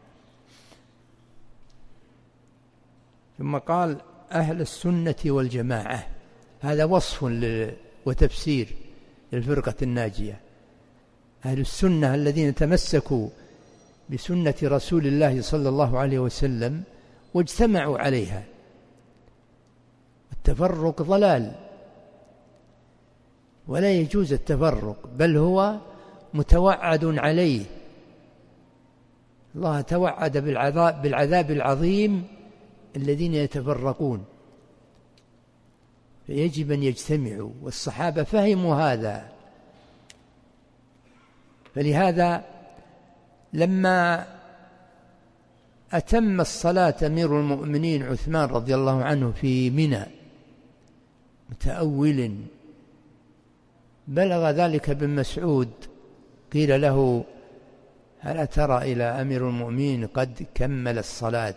ثم قال: أهل السنة والجماعة، هذا وصف وتفسير للفرقة الناجية. أهل السنة الذين تمسكوا بسنة رسول الله صلى الله عليه وسلم واجتمعوا عليها. التفرق ضلال، ولا يجوز التفرق، بل هو متوعد عليه. الله توعد بالعذاب, بالعذاب العظيم الذين يتفرقون، فيجب أن يجتمعوا، والصحابة فهموا هذا. فلهذا لما أتم الصلاة أمير المؤمنين عثمان رضي الله عنه في منى متأول، بلغ ذلك بن مسعود، قيل له: هل ترى إلى أمير المؤمنين قد كمل الصلاة؟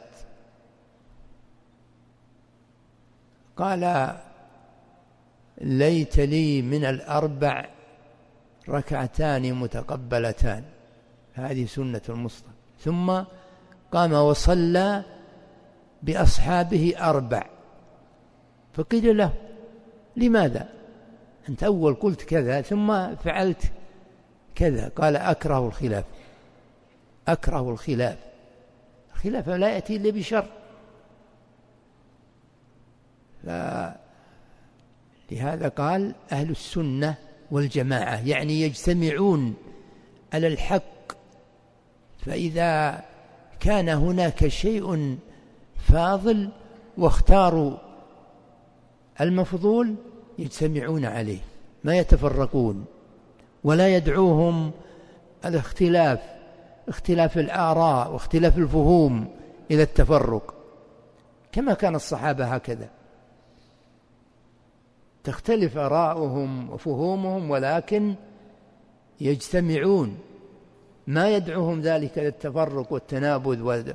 قال: ليت لي من الأربع ركعتان متقبلتان، هذه سنة المصطفى. ثم قام وصلى بأصحابه أربع، فقيل له: لماذا أنت أول قلت كذا ثم فعلت كذا؟ قال: أكره الخلاف، أكره الخلاف، الخلاف لا يأتي إلا بشر. لهذا قال: أهل السنة والجماعة، يعني يجتمعون على الحق. فإذا كان هناك شيء فاضل واختاروا المفضول يجتمعون عليه، ما يتفرقون، ولا يدعوهم الاختلاف، اختلاف الآراء واختلاف الفهوم إلى التفرق، كما كان الصحابة هكذا، تختلف آراؤهم وفهومهم ولكن يجتمعون، ما يدعوهم ذلك للتفرق والتنابذ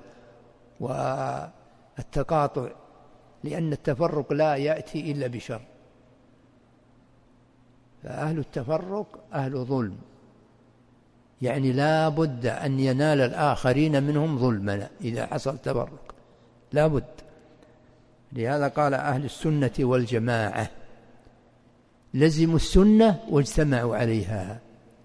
والتقاطع، لأن التفرق لا يأتي إلا بشر. فأهل التفرق أهل ظلم، يعني لا بد أن ينال الآخرين منهم ظلمنا إذا حصل تفرق، لا بد. لهذا قال: أهل السنة والجماعة، لزموا السنة واجتمعوا عليها.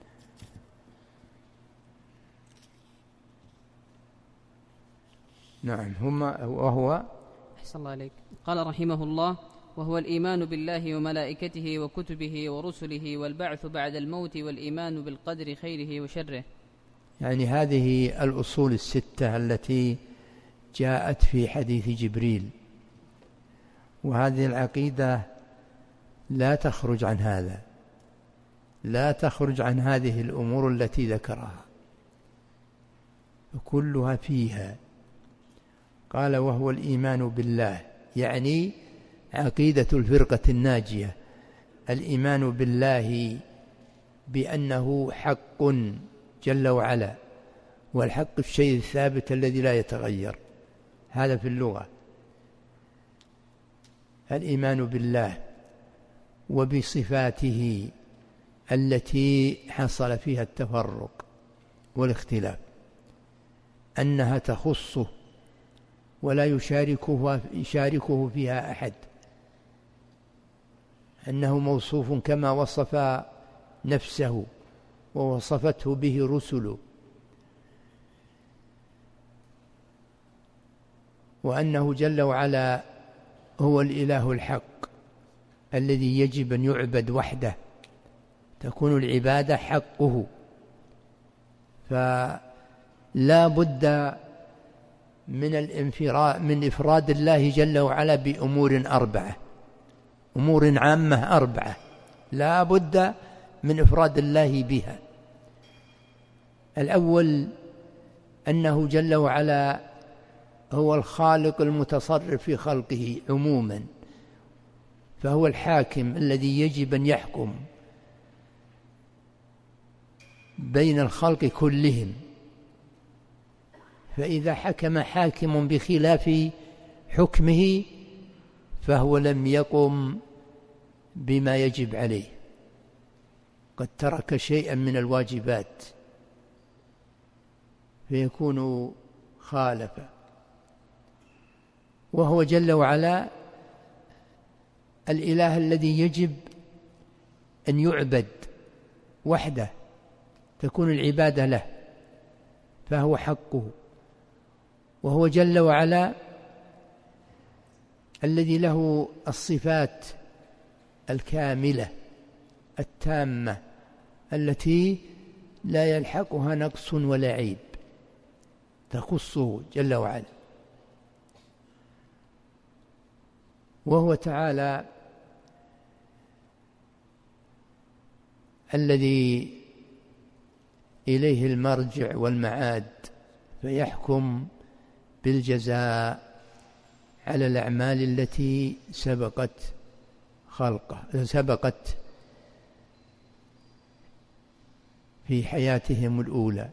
نعم، هم وهو أحسن الله عليك. قال رحمه الله: وهو الإيمان بالله وملائكته وكتبه ورسله والبعث بعد الموت والإيمان بالقدر خيره وشره. يعني هذه الأصول الستة التي جاءت في حديث جبريل، وهذه العقيدة لا تخرج عن هذا، لا تخرج عن هذه الأمور التي ذكرها، كلها فيها. قال وهو الإيمان بالله، يعني عقيدة الفرقة الناجية، الإيمان بالله بأنه حق جل وعلا، والحق الشيء الثابت الذي لا يتغير، هذا في اللغة. الإيمان بالله وبصفاته التي حصل فيها التفرق والاختلاف، أنها تخصه ولا يشاركه, يشاركه فيها أحد، أنه موصوف كما وصف نفسه ووصفته به رسله، وأنه جل وعلا هو الإله الحق الذي يجب أن يعبد وحده، تكون العبادة حقه. فلا بد من الانفراد من إفراد الله جل وعلا بأمور أربعة، أمور عامة أربعة لا بد من إفراد الله بها. الأول أنه جل وعلا هو الخالق المتصرف في خلقه عموما، فهو الحاكم الذي يجب أن يحكم بين الخلق كلهم، فإذا حكم حاكم بخلاف حكمه فهو لم يقم بما يجب عليه، قد ترك شيئا من الواجبات فيكون خالف. وهو جل وعلا الإله الذي يجب أن يعبد وحده، تكون العبادة له، فهو حقه. وهو جل وعلا الذي له الصفات الكاملة التامة التي لا يلحقها نقص ولا عيب، تخصه جل وعلا. وهو تعالى الذي إليه المرجع والمعاد، فيحكم بالجزاء على الأعمال التي سبقت خلقه سبقت في حياتهم الأولى.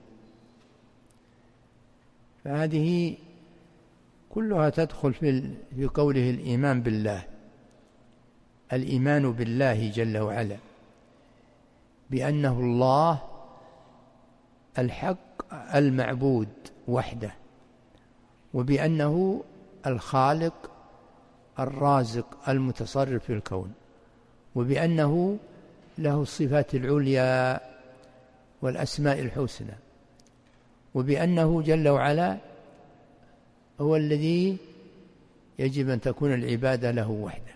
فهذه كلها تدخل في في قوله الإيمان بالله، الإيمان بالله جل وعلا بأنه الله الحق المعبود وحده، وبأنه الخالق الرازق المتصرف في الكون، وبأنه له الصفات العليا والأسماء الحسنى، وبأنه جل وعلا هو الذي يجب أن تكون العبادة له وحده.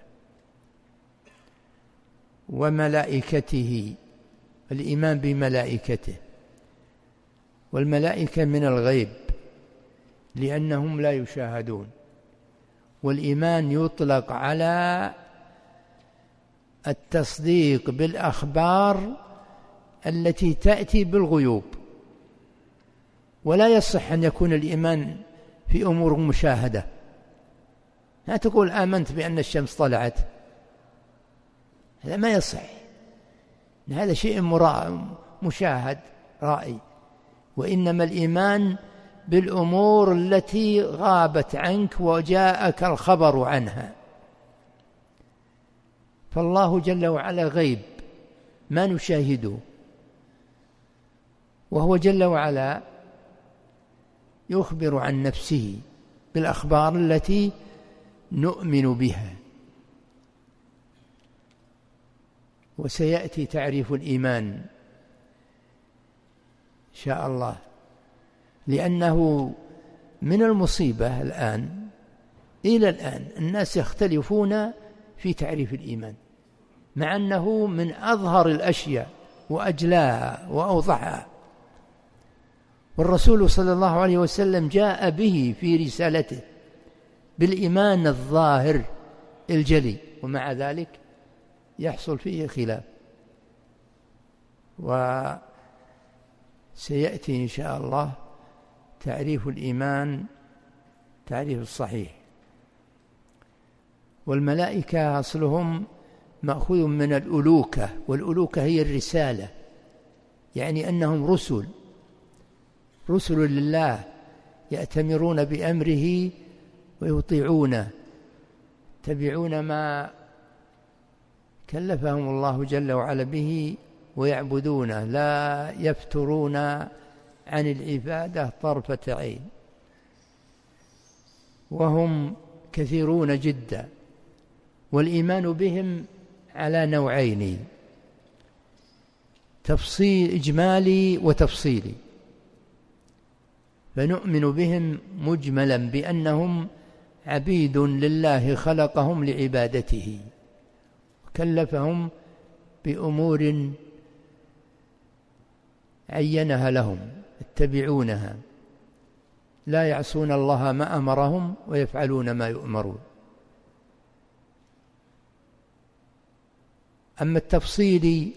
وملائكته، الإيمان بملائكته، والملائكة من الغيب لأنهم لا يشاهدون، والإيمان يطلق على التصديق بالأخبار التي تأتي بالغيوب، ولا يصح أن يكون الإيمان في أمور مشاهدة. لا تقول آمنت بأن الشمس طلعت، هذا ما يصح، هذا شيء مشاهد رائي. وإنما الإيمان بالأمور التي غابت عنك وجاءك الخبر عنها. فالله جل وعلا غيب ما نشاهده، وهو جل وعلا يخبر عن نفسه بالأخبار التي نؤمن بها. وسيأتي تعريف الإيمان إن شاء الله، لأنه من المصيبة الآن إلى الآن الناس يختلفون في تعريف الإيمان، مع أنه من أظهر الأشياء وأجلاها وأوضحها، والرسول صلى الله عليه وسلم جاء به في رسالته بالإيمان الظاهر الجلي، ومع ذلك يحصل فيه خلاف. وسيأتي إن شاء الله تعريف الإيمان تعريف الصحيح. والملائكة أصلهم مأخوذ من الألوكة، والألوكة هي الرسالة، يعني أنهم رسل رسل لله يأتمرون بأمره ويطيعونه، يتبعون ما كلفهم الله جل وعلا به ويعبدونه، لا يفترون عن العبادة طرفة عين، وهم كثيرون جدا. والإيمان بهم على نوعين: تفصيل إجمالي وتفصيلي. فنؤمن بهم مجملا بأنهم عبيد لله خلقهم لعبادته وكلفهم بأمور عينها لهم يتبعونها، لا يعصون الله ما أمرهم ويفعلون ما يؤمرون. أما التفصيل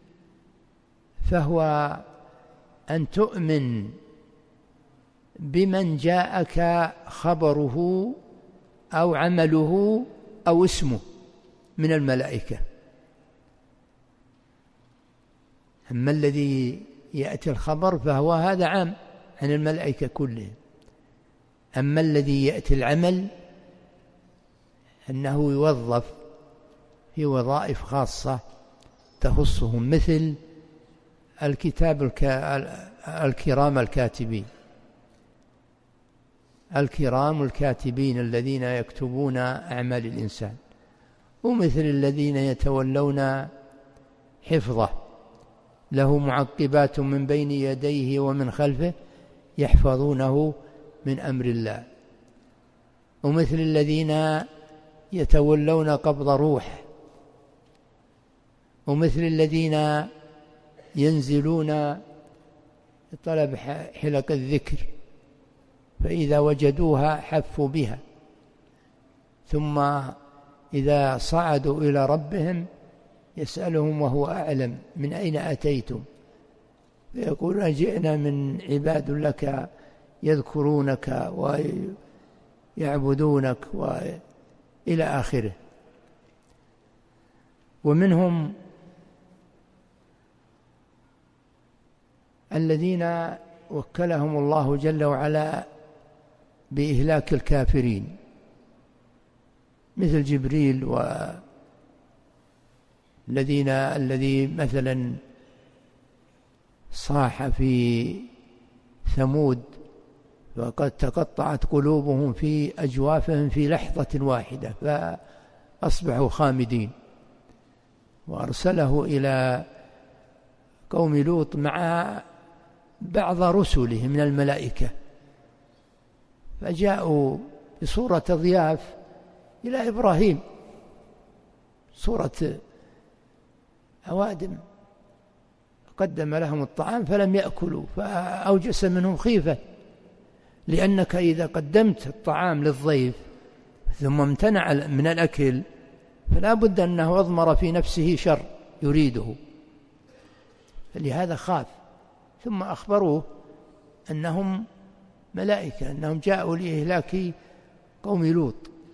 فهو أن تؤمن بمن جاءك خبره أو عمله أو اسمه من الملائكة. أما الذي يأتي الخبر فهو هذا عام عن الملائكة كلهم. أما الذي يأتي العمل أنه يوظف في وظائف خاصة تخصهم، مثل الكتاب الك... الكرام الكاتبين الكرام الكاتبين الذين يكتبون أعمال الإنسان، ومثل الذين يتولون حفظه، له معقبات من بين يديه ومن خلفه يحفظونه من أمر الله، ومثل الذين يتولون قبض روح، ومثل الذين ينزلون طلب حلق الذكر فإذا وجدوها حفوا بها، ثم إذا صعدوا إلى ربهم يسألهم وهو أعلم من أين أتيتم، فيقولون جئنا من عباد لك يذكرونك ويعبدونك وإلى آخره. ومنهم الذين وكلهم الله جل وعلا بإهلاك الكافرين، مثل جبريل، والذين الذي مثلا صاح في ثمود وقد تقطعت قلوبهم في أجوافهم في لحظة واحدة فأصبحوا خامدين، وأرسله إلى قوم لوط مع بعض رسله من الملائكة، فجاءوا بصورة ضياف إلى إبراهيم، صورة أوادم، قدم لهم الطعام فلم يأكلوا، فأوجس منهم خيفة، لأنك إذا قدمت الطعام للضيف ثم امتنع من الأكل فلا بد أنه أضمر في نفسه شر يريده، فلهذا خاف. ثم أخبروه أنهم ملائكة، أنهم جاءوا لإهلاك قوم لوط.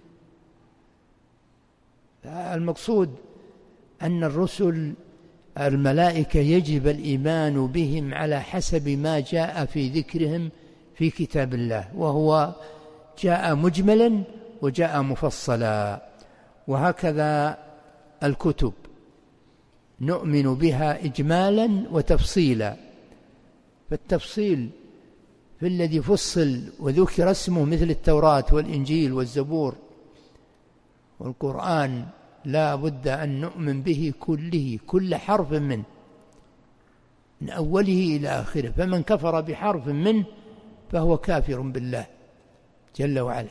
المقصود أن الرسل الملائكة يجب الإيمان بهم على حسب ما جاء في ذكرهم في كتاب الله، وهو جاء مجملا وجاء مفصلا. وهكذا الكتب نؤمن بها إجمالا وتفصيلا. فالتفصيل في الذي فصل وذكر اسمه مثل التوراة والإنجيل والزبور والقرآن لا بد أن نؤمن به كله، كل حرف منه من أوله إلى آخره، فمن كفر بحرف منه فهو كافر بالله جل وعلا،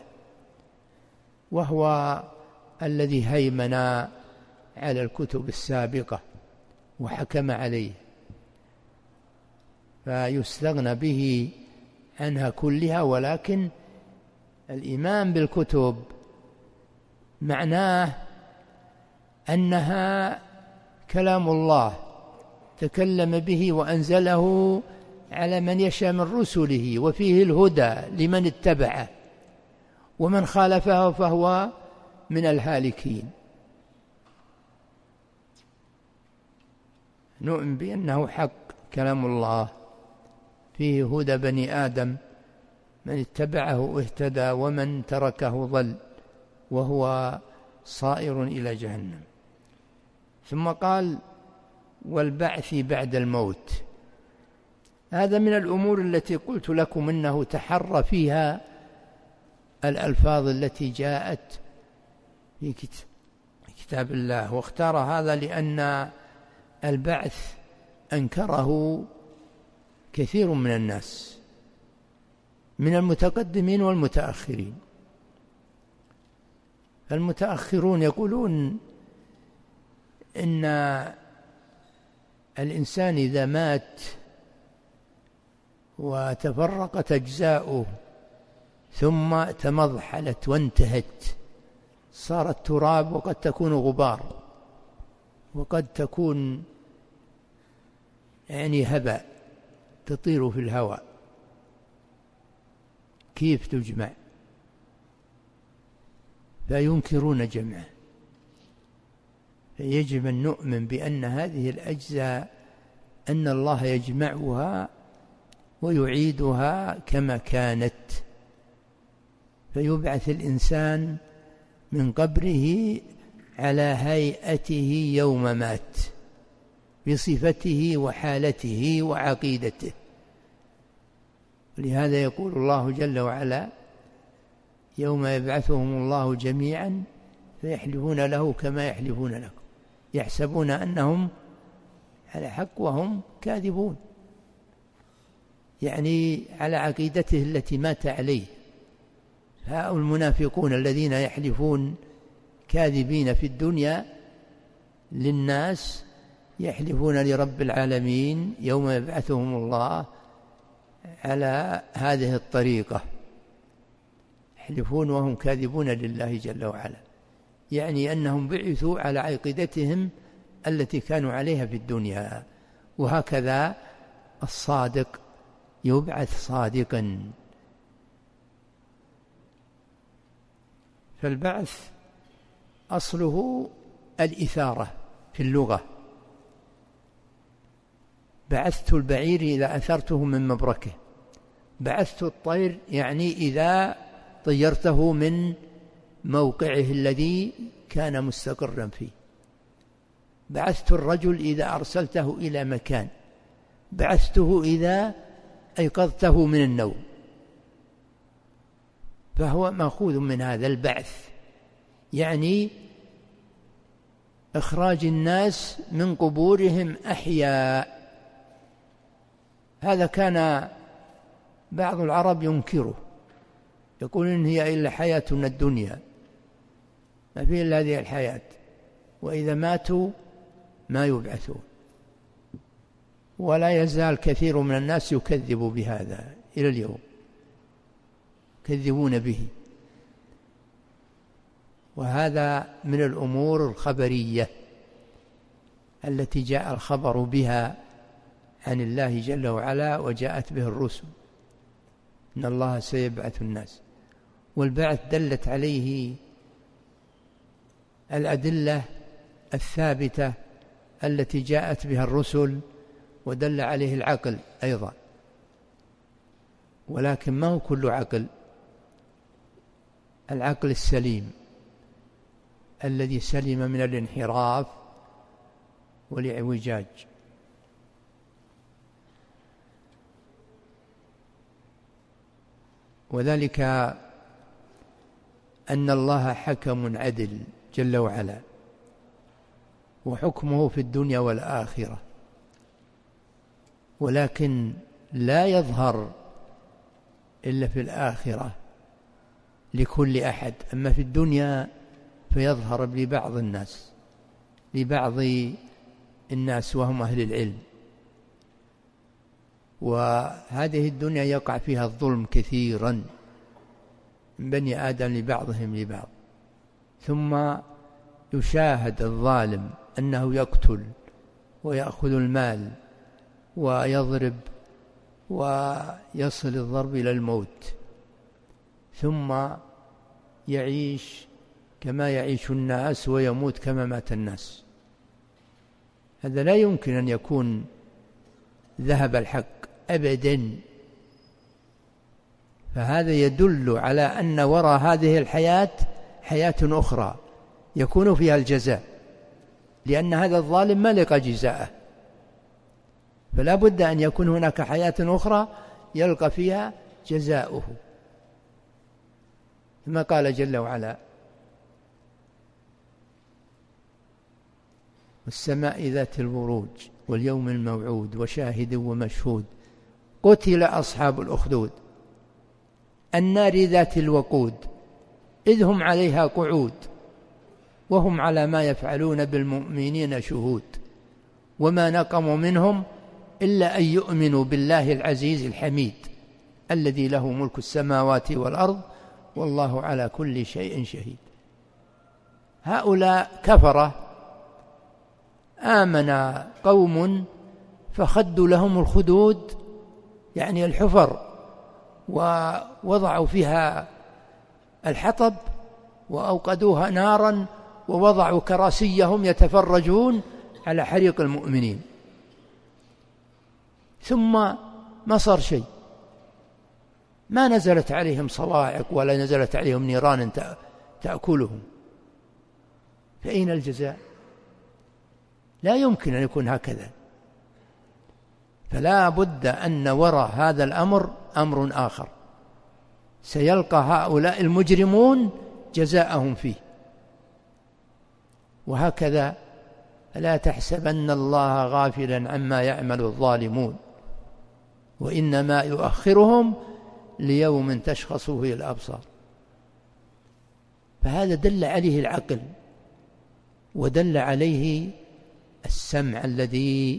وهو الذي هيمن على الكتب السابقة وحكم عليه. فيستغنى به عنها كلها. ولكن الإيمان بالكتب معناه أنها كلام الله تكلم به وأنزله على من يشاء من رسله، وفيه الهدى لمن اتبعه، ومن خالفه فهو من الهالكين. نؤمن بأنه حق كلام الله، فيه هدى بني آدم، من اتبعه اهتدى ومن تركه ضل وهو صائر إلى جهنم. ثم قال: والبعث بعد الموت. هذا من الأمور التي قلت لكم إنه تحرى فيها الألفاظ التي جاءت في كتاب الله، واختار هذا لأن البعث أنكره كثير من الناس من المتقدمين والمتأخرين. المتأخرون يقولون إن الإنسان إذا مات وتفرقت أجزاؤه ثم تمضحلت وانتهت صارت تراب، وقد تكون غبار، وقد تكون يعني هباء تطير في الهواء، كيف تجمع؟ فينكرون جمعه. فيجب أن نؤمن بأن هذه الأجزاء أن الله يجمعها ويعيدها كما كانت، فيبعث الإنسان من قبره على هيئته يوم مات بصفته وحالته وعقيدته. ولهذا يقول الله جل وعلا: يوم يبعثهم الله جميعا فيحلفون له كما يحلفون لكم يحسبون أنهم على حق وهم كاذبون، يعني على عقيدته التي مات عليه. هؤلاء المنافقون الذين يحلفون كاذبين في الدنيا للناس يحلفون لرب العالمين يوم يبعثهم الله على هذه الطريقة، يحلفون وهم كاذبون لله جل وعلا، يعني أنهم بعثوا على عقيدتهم التي كانوا عليها في الدنيا. وهكذا الصادق يبعث صادقا. فالبعث أصله الإثارة في اللغة. بعثت البعير إذا أثرته من مبركه، بعثت الطير يعني إذا طيرته من موقعه الذي كان مستقرا فيه، بعثت الرجل إذا أرسلته إلى مكان، بعثته إذا أيقظته من النوم. فهو مأخوذ من هذا البعث، يعني إخراج الناس من قبورهم أحياء. هذا كان بعض العرب ينكره، يقول إن هي إلا حياتنا الدنيا، ما فيه إلا هذه الحياة، وإذا ماتوا ما يبعثون. ولا يزال كثير من الناس يكذب بهذا إلى اليوم، يكذبون به. وهذا من الأمور الخبرية التي جاء الخبر بها عن الله جل وعلا وجاءت به الرسل، إن الله سيبعث الناس. والبعث دلت عليه الأدلة الثابتة التي جاءت بها الرسل، ودل عليه العقل أيضا، ولكن ما هو كل عقل، العقل السليم الذي سلم من الانحراف والاعوجاج. وذلك أن الله حكم عدل جل وعلا، وحكمه في الدنيا والآخرة، ولكن لا يظهر إلا في الآخرة لكل أحد. أما في الدنيا فيظهر لبعض الناس لبعض الناس وهم أهل العلم. وهذه الدنيا يقع فيها الظلم كثيرا من بني آدم لبعضهم لبعض، ثم يشاهد الظالم أنه يقتل ويأخذ المال ويضرب ويصل الضرب إلى الموت، ثم يعيش كما يعيش الناس ويموت كما مات الناس. هذا لا يمكن أن يكون ذهب الحق أبدا. فهذا يدل على أن وراء هذه الحياة حياة أخرى يكون فيها الجزاء، لأن هذا الظالم ما لقى جزاءه، فلا بد أن يكون هناك حياة أخرى يلقى فيها جزاؤه. ثم قال جل وعلا: والسماء ذات البروج واليوم الموعود وشاهد ومشهود قتل أصحاب الأخدود النار ذات الوقود إذ هم عليها قعود وهم على ما يفعلون بالمؤمنين شهود وما نقموا منهم إلا أن يؤمنوا بالله العزيز الحميد الذي له ملك السماوات والأرض والله على كل شيء شهيد. هؤلاء كفرة آمن قوم فخدوا لهم الخدود، يعني الحفر، ووضعوا فيها الحطب وأوقدوها نارا ووضعوا كراسيهم يتفرجون على حريق المؤمنين، ثم ما صار شيء، ما نزلت عليهم صواعق ولا نزلت عليهم نيران تأكلهم. فأين الجزاء؟ لا يمكن أن يكون هكذا. فلا بد أن وراء هذا الأمر أمر آخر سيلقى هؤلاء المجرمون جزاءهم فيه. وهكذا لا تحسبن الله غافلا عما يعمل الظالمون وإنما يؤخرهم ليوم تشخص فيه الأبصار. فهذا دل عليه العقل ودل عليه السمع الذي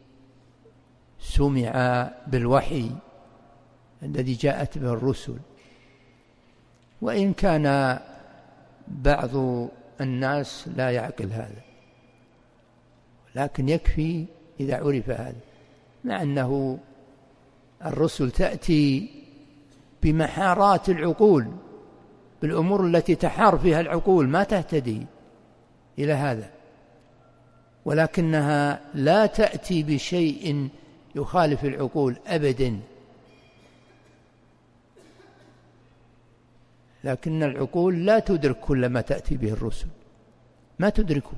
سمع بالوحي الذي جاءت به الرسل. وإن كان بعض الناس لا يعقل هذا، لكن يكفي إذا عرف هذا، مع أنه الرسل تأتي بمحارات العقول، بالأمور التي تحار فيها العقول ما تهتدي إلى هذا، ولكنها لا تأتي بشيء يخالف العقول أبدا. لكن العقول لا تدرك كل ما تأتي به الرسل، ما تدركه.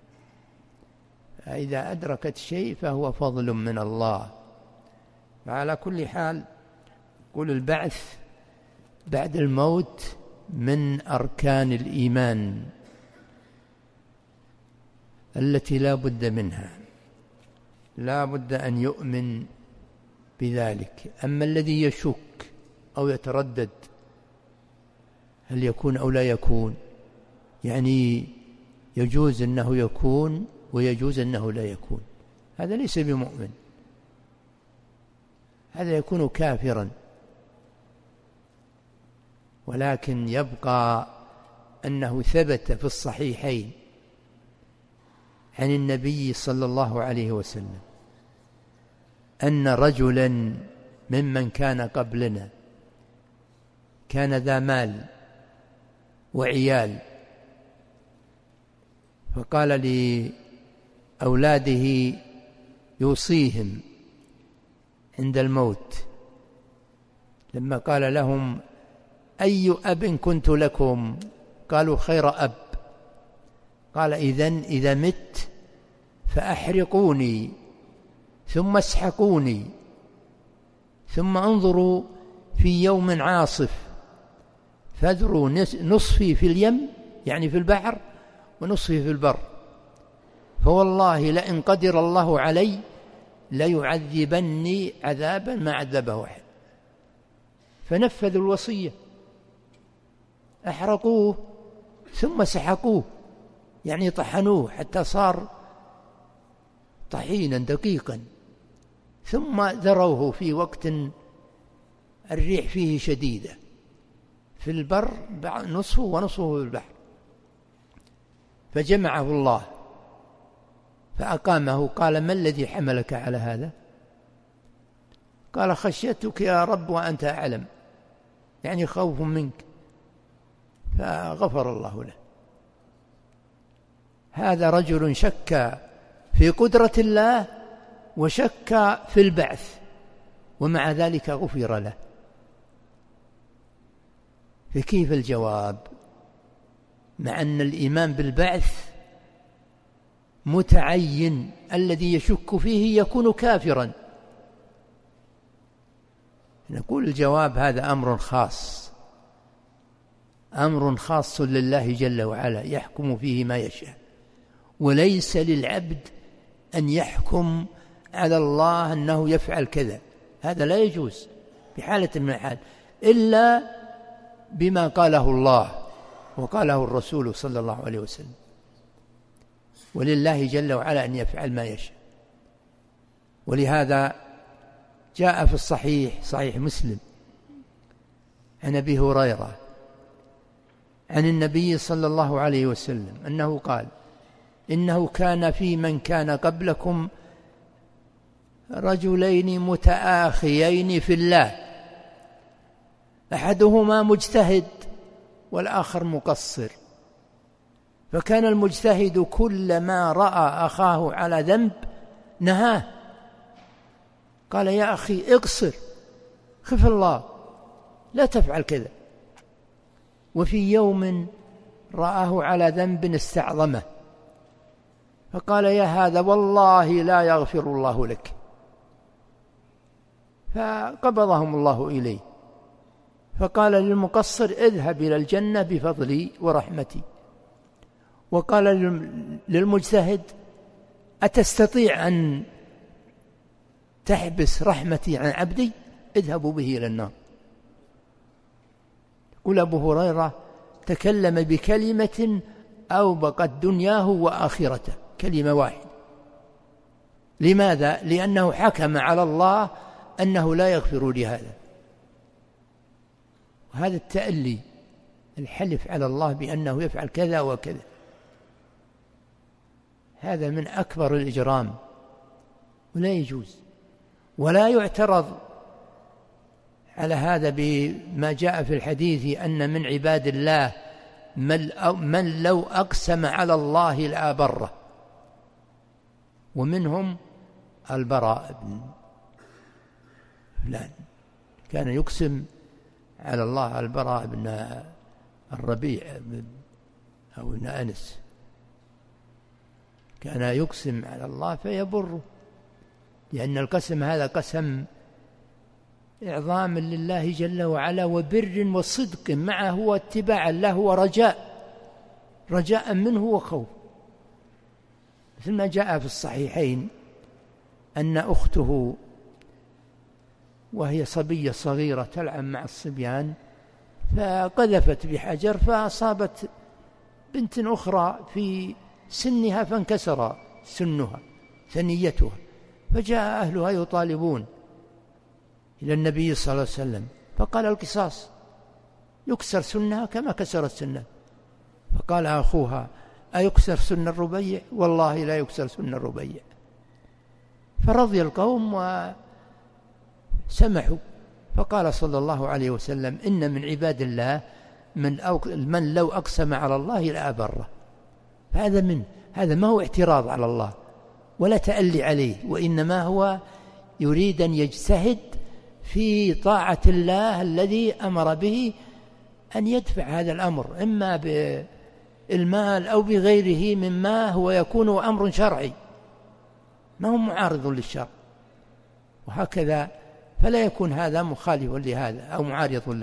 إذا أدركت شيء فهو فضل من الله. وعلى كل حال قل البعث بعد الموت من أركان الإيمان التي لا بد منها، لا بد أن يؤمن بذلك. أما الذي يشك أو يتردد هل يكون أو لا يكون، يعني يجوز أنه يكون ويجوز أنه لا يكون، هذا ليس بمؤمن، هذا يكون كافرا. ولكن يبقى أنه ثبت في الصحيحين عن النبي صلى الله عليه وسلم أن رجلا ممن كان قبلنا كان ذا مال وعيال، فقال لأولاده يوصيهم عند الموت، لما قال لهم أي أب كنت لكم؟ قالوا خير أب. قال إذن إذا مت فأحرقوني ثم اسحقوني ثم انظروا في يوم عاصف فاذروا نصفي في اليم يعني في البحر ونصفي في البر، فوالله لئن قدر الله علي ليعذبني عذابا ما عذبه أحد. فنفذوا الوصية، أحرقوه ثم سحقوه، يعني طحنوه حتى صار طحينا دقيقا، ثم ذروه في وقت الريح فيه شديدة في البر نصفه ونصفه في البحر، فجمعه الله فأقامه. قال: ما الذي حملك على هذا؟ قال: خشيتك يا رب وأنت أعلم، يعني خوف منك، فغفر الله له. هذا رجل شك في قدرة الله وشك في البعث، ومع ذلك غفر له. فكيف الجواب مع أن الإيمان بالبعث متعين؟ الذي يشك فيه يكون كافرا. نقول الجواب: هذا أمر خاص، أمر خاص لله جل وعلا يحكم فيه ما يشاء، وليس للعبد أن يحكم على الله أنه يفعل كذا. هذا لا يجوز بحالة من الحال إلا بما قاله الله وقاله الرسول صلى الله عليه وسلم، ولله جل وعلا أن يفعل ما يشاء. ولهذا جاء في الصحيح صحيح مسلم عن أبي هريرة عن النبي صلى الله عليه وسلم أنه قال: إنه كان في من كان قبلكم رجلين متآخيين في الله، أحدهما مجتهد والآخر مقصر، فكان المجتهد كلما رأى أخاه على ذنب نهاه، قال: يا أخي اقصر، خف الله، لا تفعل كذا. وفي يوم رآه على ذنب استعظمه، فقال: يا هذا والله لا يغفر الله لك، فقبضهم الله إليه. فقال للمقصر: اذهب إلى الجنة بفضلي ورحمتي. وقال للمجتهد: أتستطيع أن تحبس رحمتي عن عبدي؟ اذهبوا به إلى النار. يقول أبو هريرة: تكلم بكلمة أوبقت دنياه وآخرته، كلمة واحدة. لماذا؟ لأنه حكم على الله أنه لا يغفر لهذا. وهذا التألي، الحلف على الله بأنه يفعل كذا وكذا، هذا من أكبر الإجرام ولا يجوز. ولا يعترض على هذا بما جاء في الحديث أن من عباد الله من لو أقسم على الله لأبره، ومنهم البراء بن فلان كان يقسم على الله، البراء بن الربيع أو ابن أنس كان يقسم على الله فيبره، لأن القسم هذا قسم إعظام لله جل وعلا وبر وصدق معه واتباعا له ورجاء، رجاء منه وخوف. مثل ما جاء في الصحيحين أن أخته وهي صبية صغيرة تلعب مع الصبيان فقذفت بحجر فأصابت بنت أخرى في سنها فانكسر سنها ثنيتها، فجاء أهلها يطالبون إلى النبي صلى الله عليه وسلم، فقال: القصاص، يكسر سنها كما كسرت سنه. فقال أخوها: أيكسر سن الربيع؟ والله لا يكسر سن الربيع. فرضي القوم وسمحوا. فقال صلى الله عليه وسلم: إن من عباد الله من, أو من لو أقسم على الله لأبره. فهذا من هذا ما هو اعتراض على الله ولا تألي عليه، وإنما هو يريد أن يجتهد في طاعة الله الذي أمر به أن يدفع هذا الأمر، إما بالمال أو بغيره مما هو يكون أمر شرعي ما هو معارض للشرع، وهكذا فلا يكون هذا مخالف لهذا أو معارض له.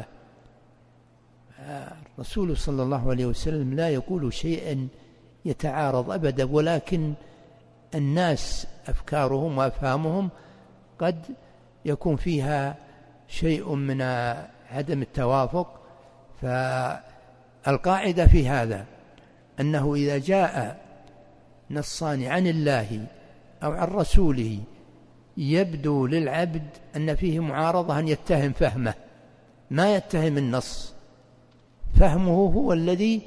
الرسول صلى الله عليه وسلم لا يقول شيئا يتعارض أبدا، ولكن الناس أفكارهم وأفهامهم قد يكون فيها شيء من عدم التوافق. فالقاعدة في هذا أنه إذا جاء نصان عن الله أو عن رسوله يبدو للعبد أن فيه معارضة أن يتهم فهمه، ما يتهم النص، فهمه هو الذي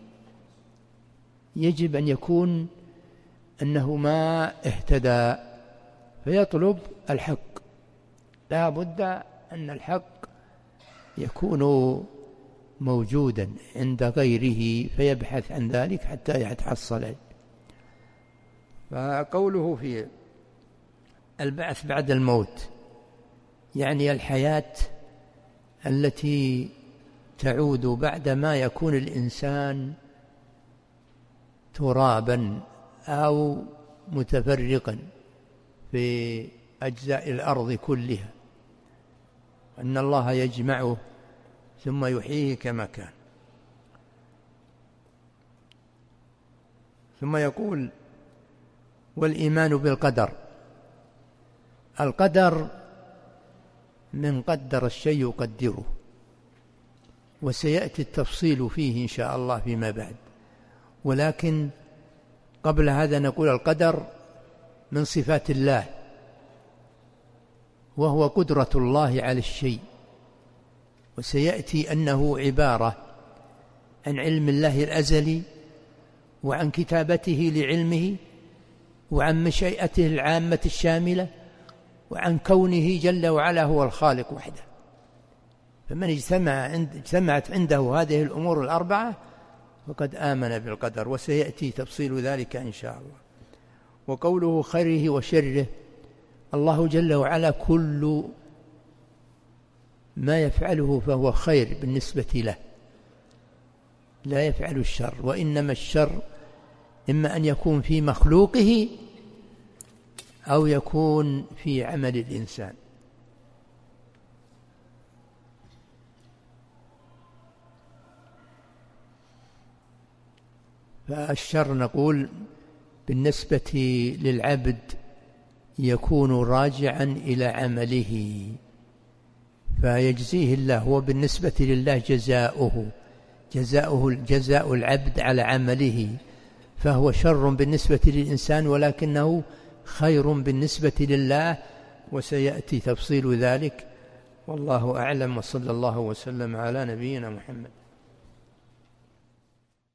يجب أن يكون أنه ما اهتدى، فيطلب الحق. لا بد أن الحق يكون موجودا عند غيره فيبحث عن ذلك حتى يتحصل. فقوله في البعث بعد الموت يعني الحياة التي تعود بعدما يكون الإنسان ترابا أو متفرقا في أجزاء الأرض كلها، أن الله يجمعه ثم يحييه كما كان. ثم يقول والإيمان بالقدر. القدر من قدر الشيء يقدره، وسيأتي التفصيل فيه إن شاء الله فيما بعد، ولكن قبل هذا نقول القدر من صفات الله، وهو قدرة الله على الشيء، وسيأتي أنه عبارة عن علم الله الأزلي وعن كتابته لعلمه وعن مشيئته العامة الشاملة وعن كونه جل وعلا هو الخالق وحده. فمن اجتمع عند اجتمعت عنده هذه الأمور الأربعة فقد آمن بالقدر، وسيأتي تفصيل ذلك إن شاء الله. وقوله خيره وشره، الله جل وعلا كل ما يفعله فهو خير بالنسبة له، لا يفعل الشر، وإنما الشر إما أن يكون في مخلوقه أو يكون في عمل الإنسان. فالشر نقول بالنسبة للعبد يكون راجعا إلى عمله فيجزيه الله، وبالنسبة لله جزاؤه جزاؤه جزاء العبد على عمله، فهو شر بالنسبة للإنسان ولكنه خير بالنسبة لله، وسيأتي تفصيل ذلك. والله أعلم، وصلى الله وسلم على نبينا محمد.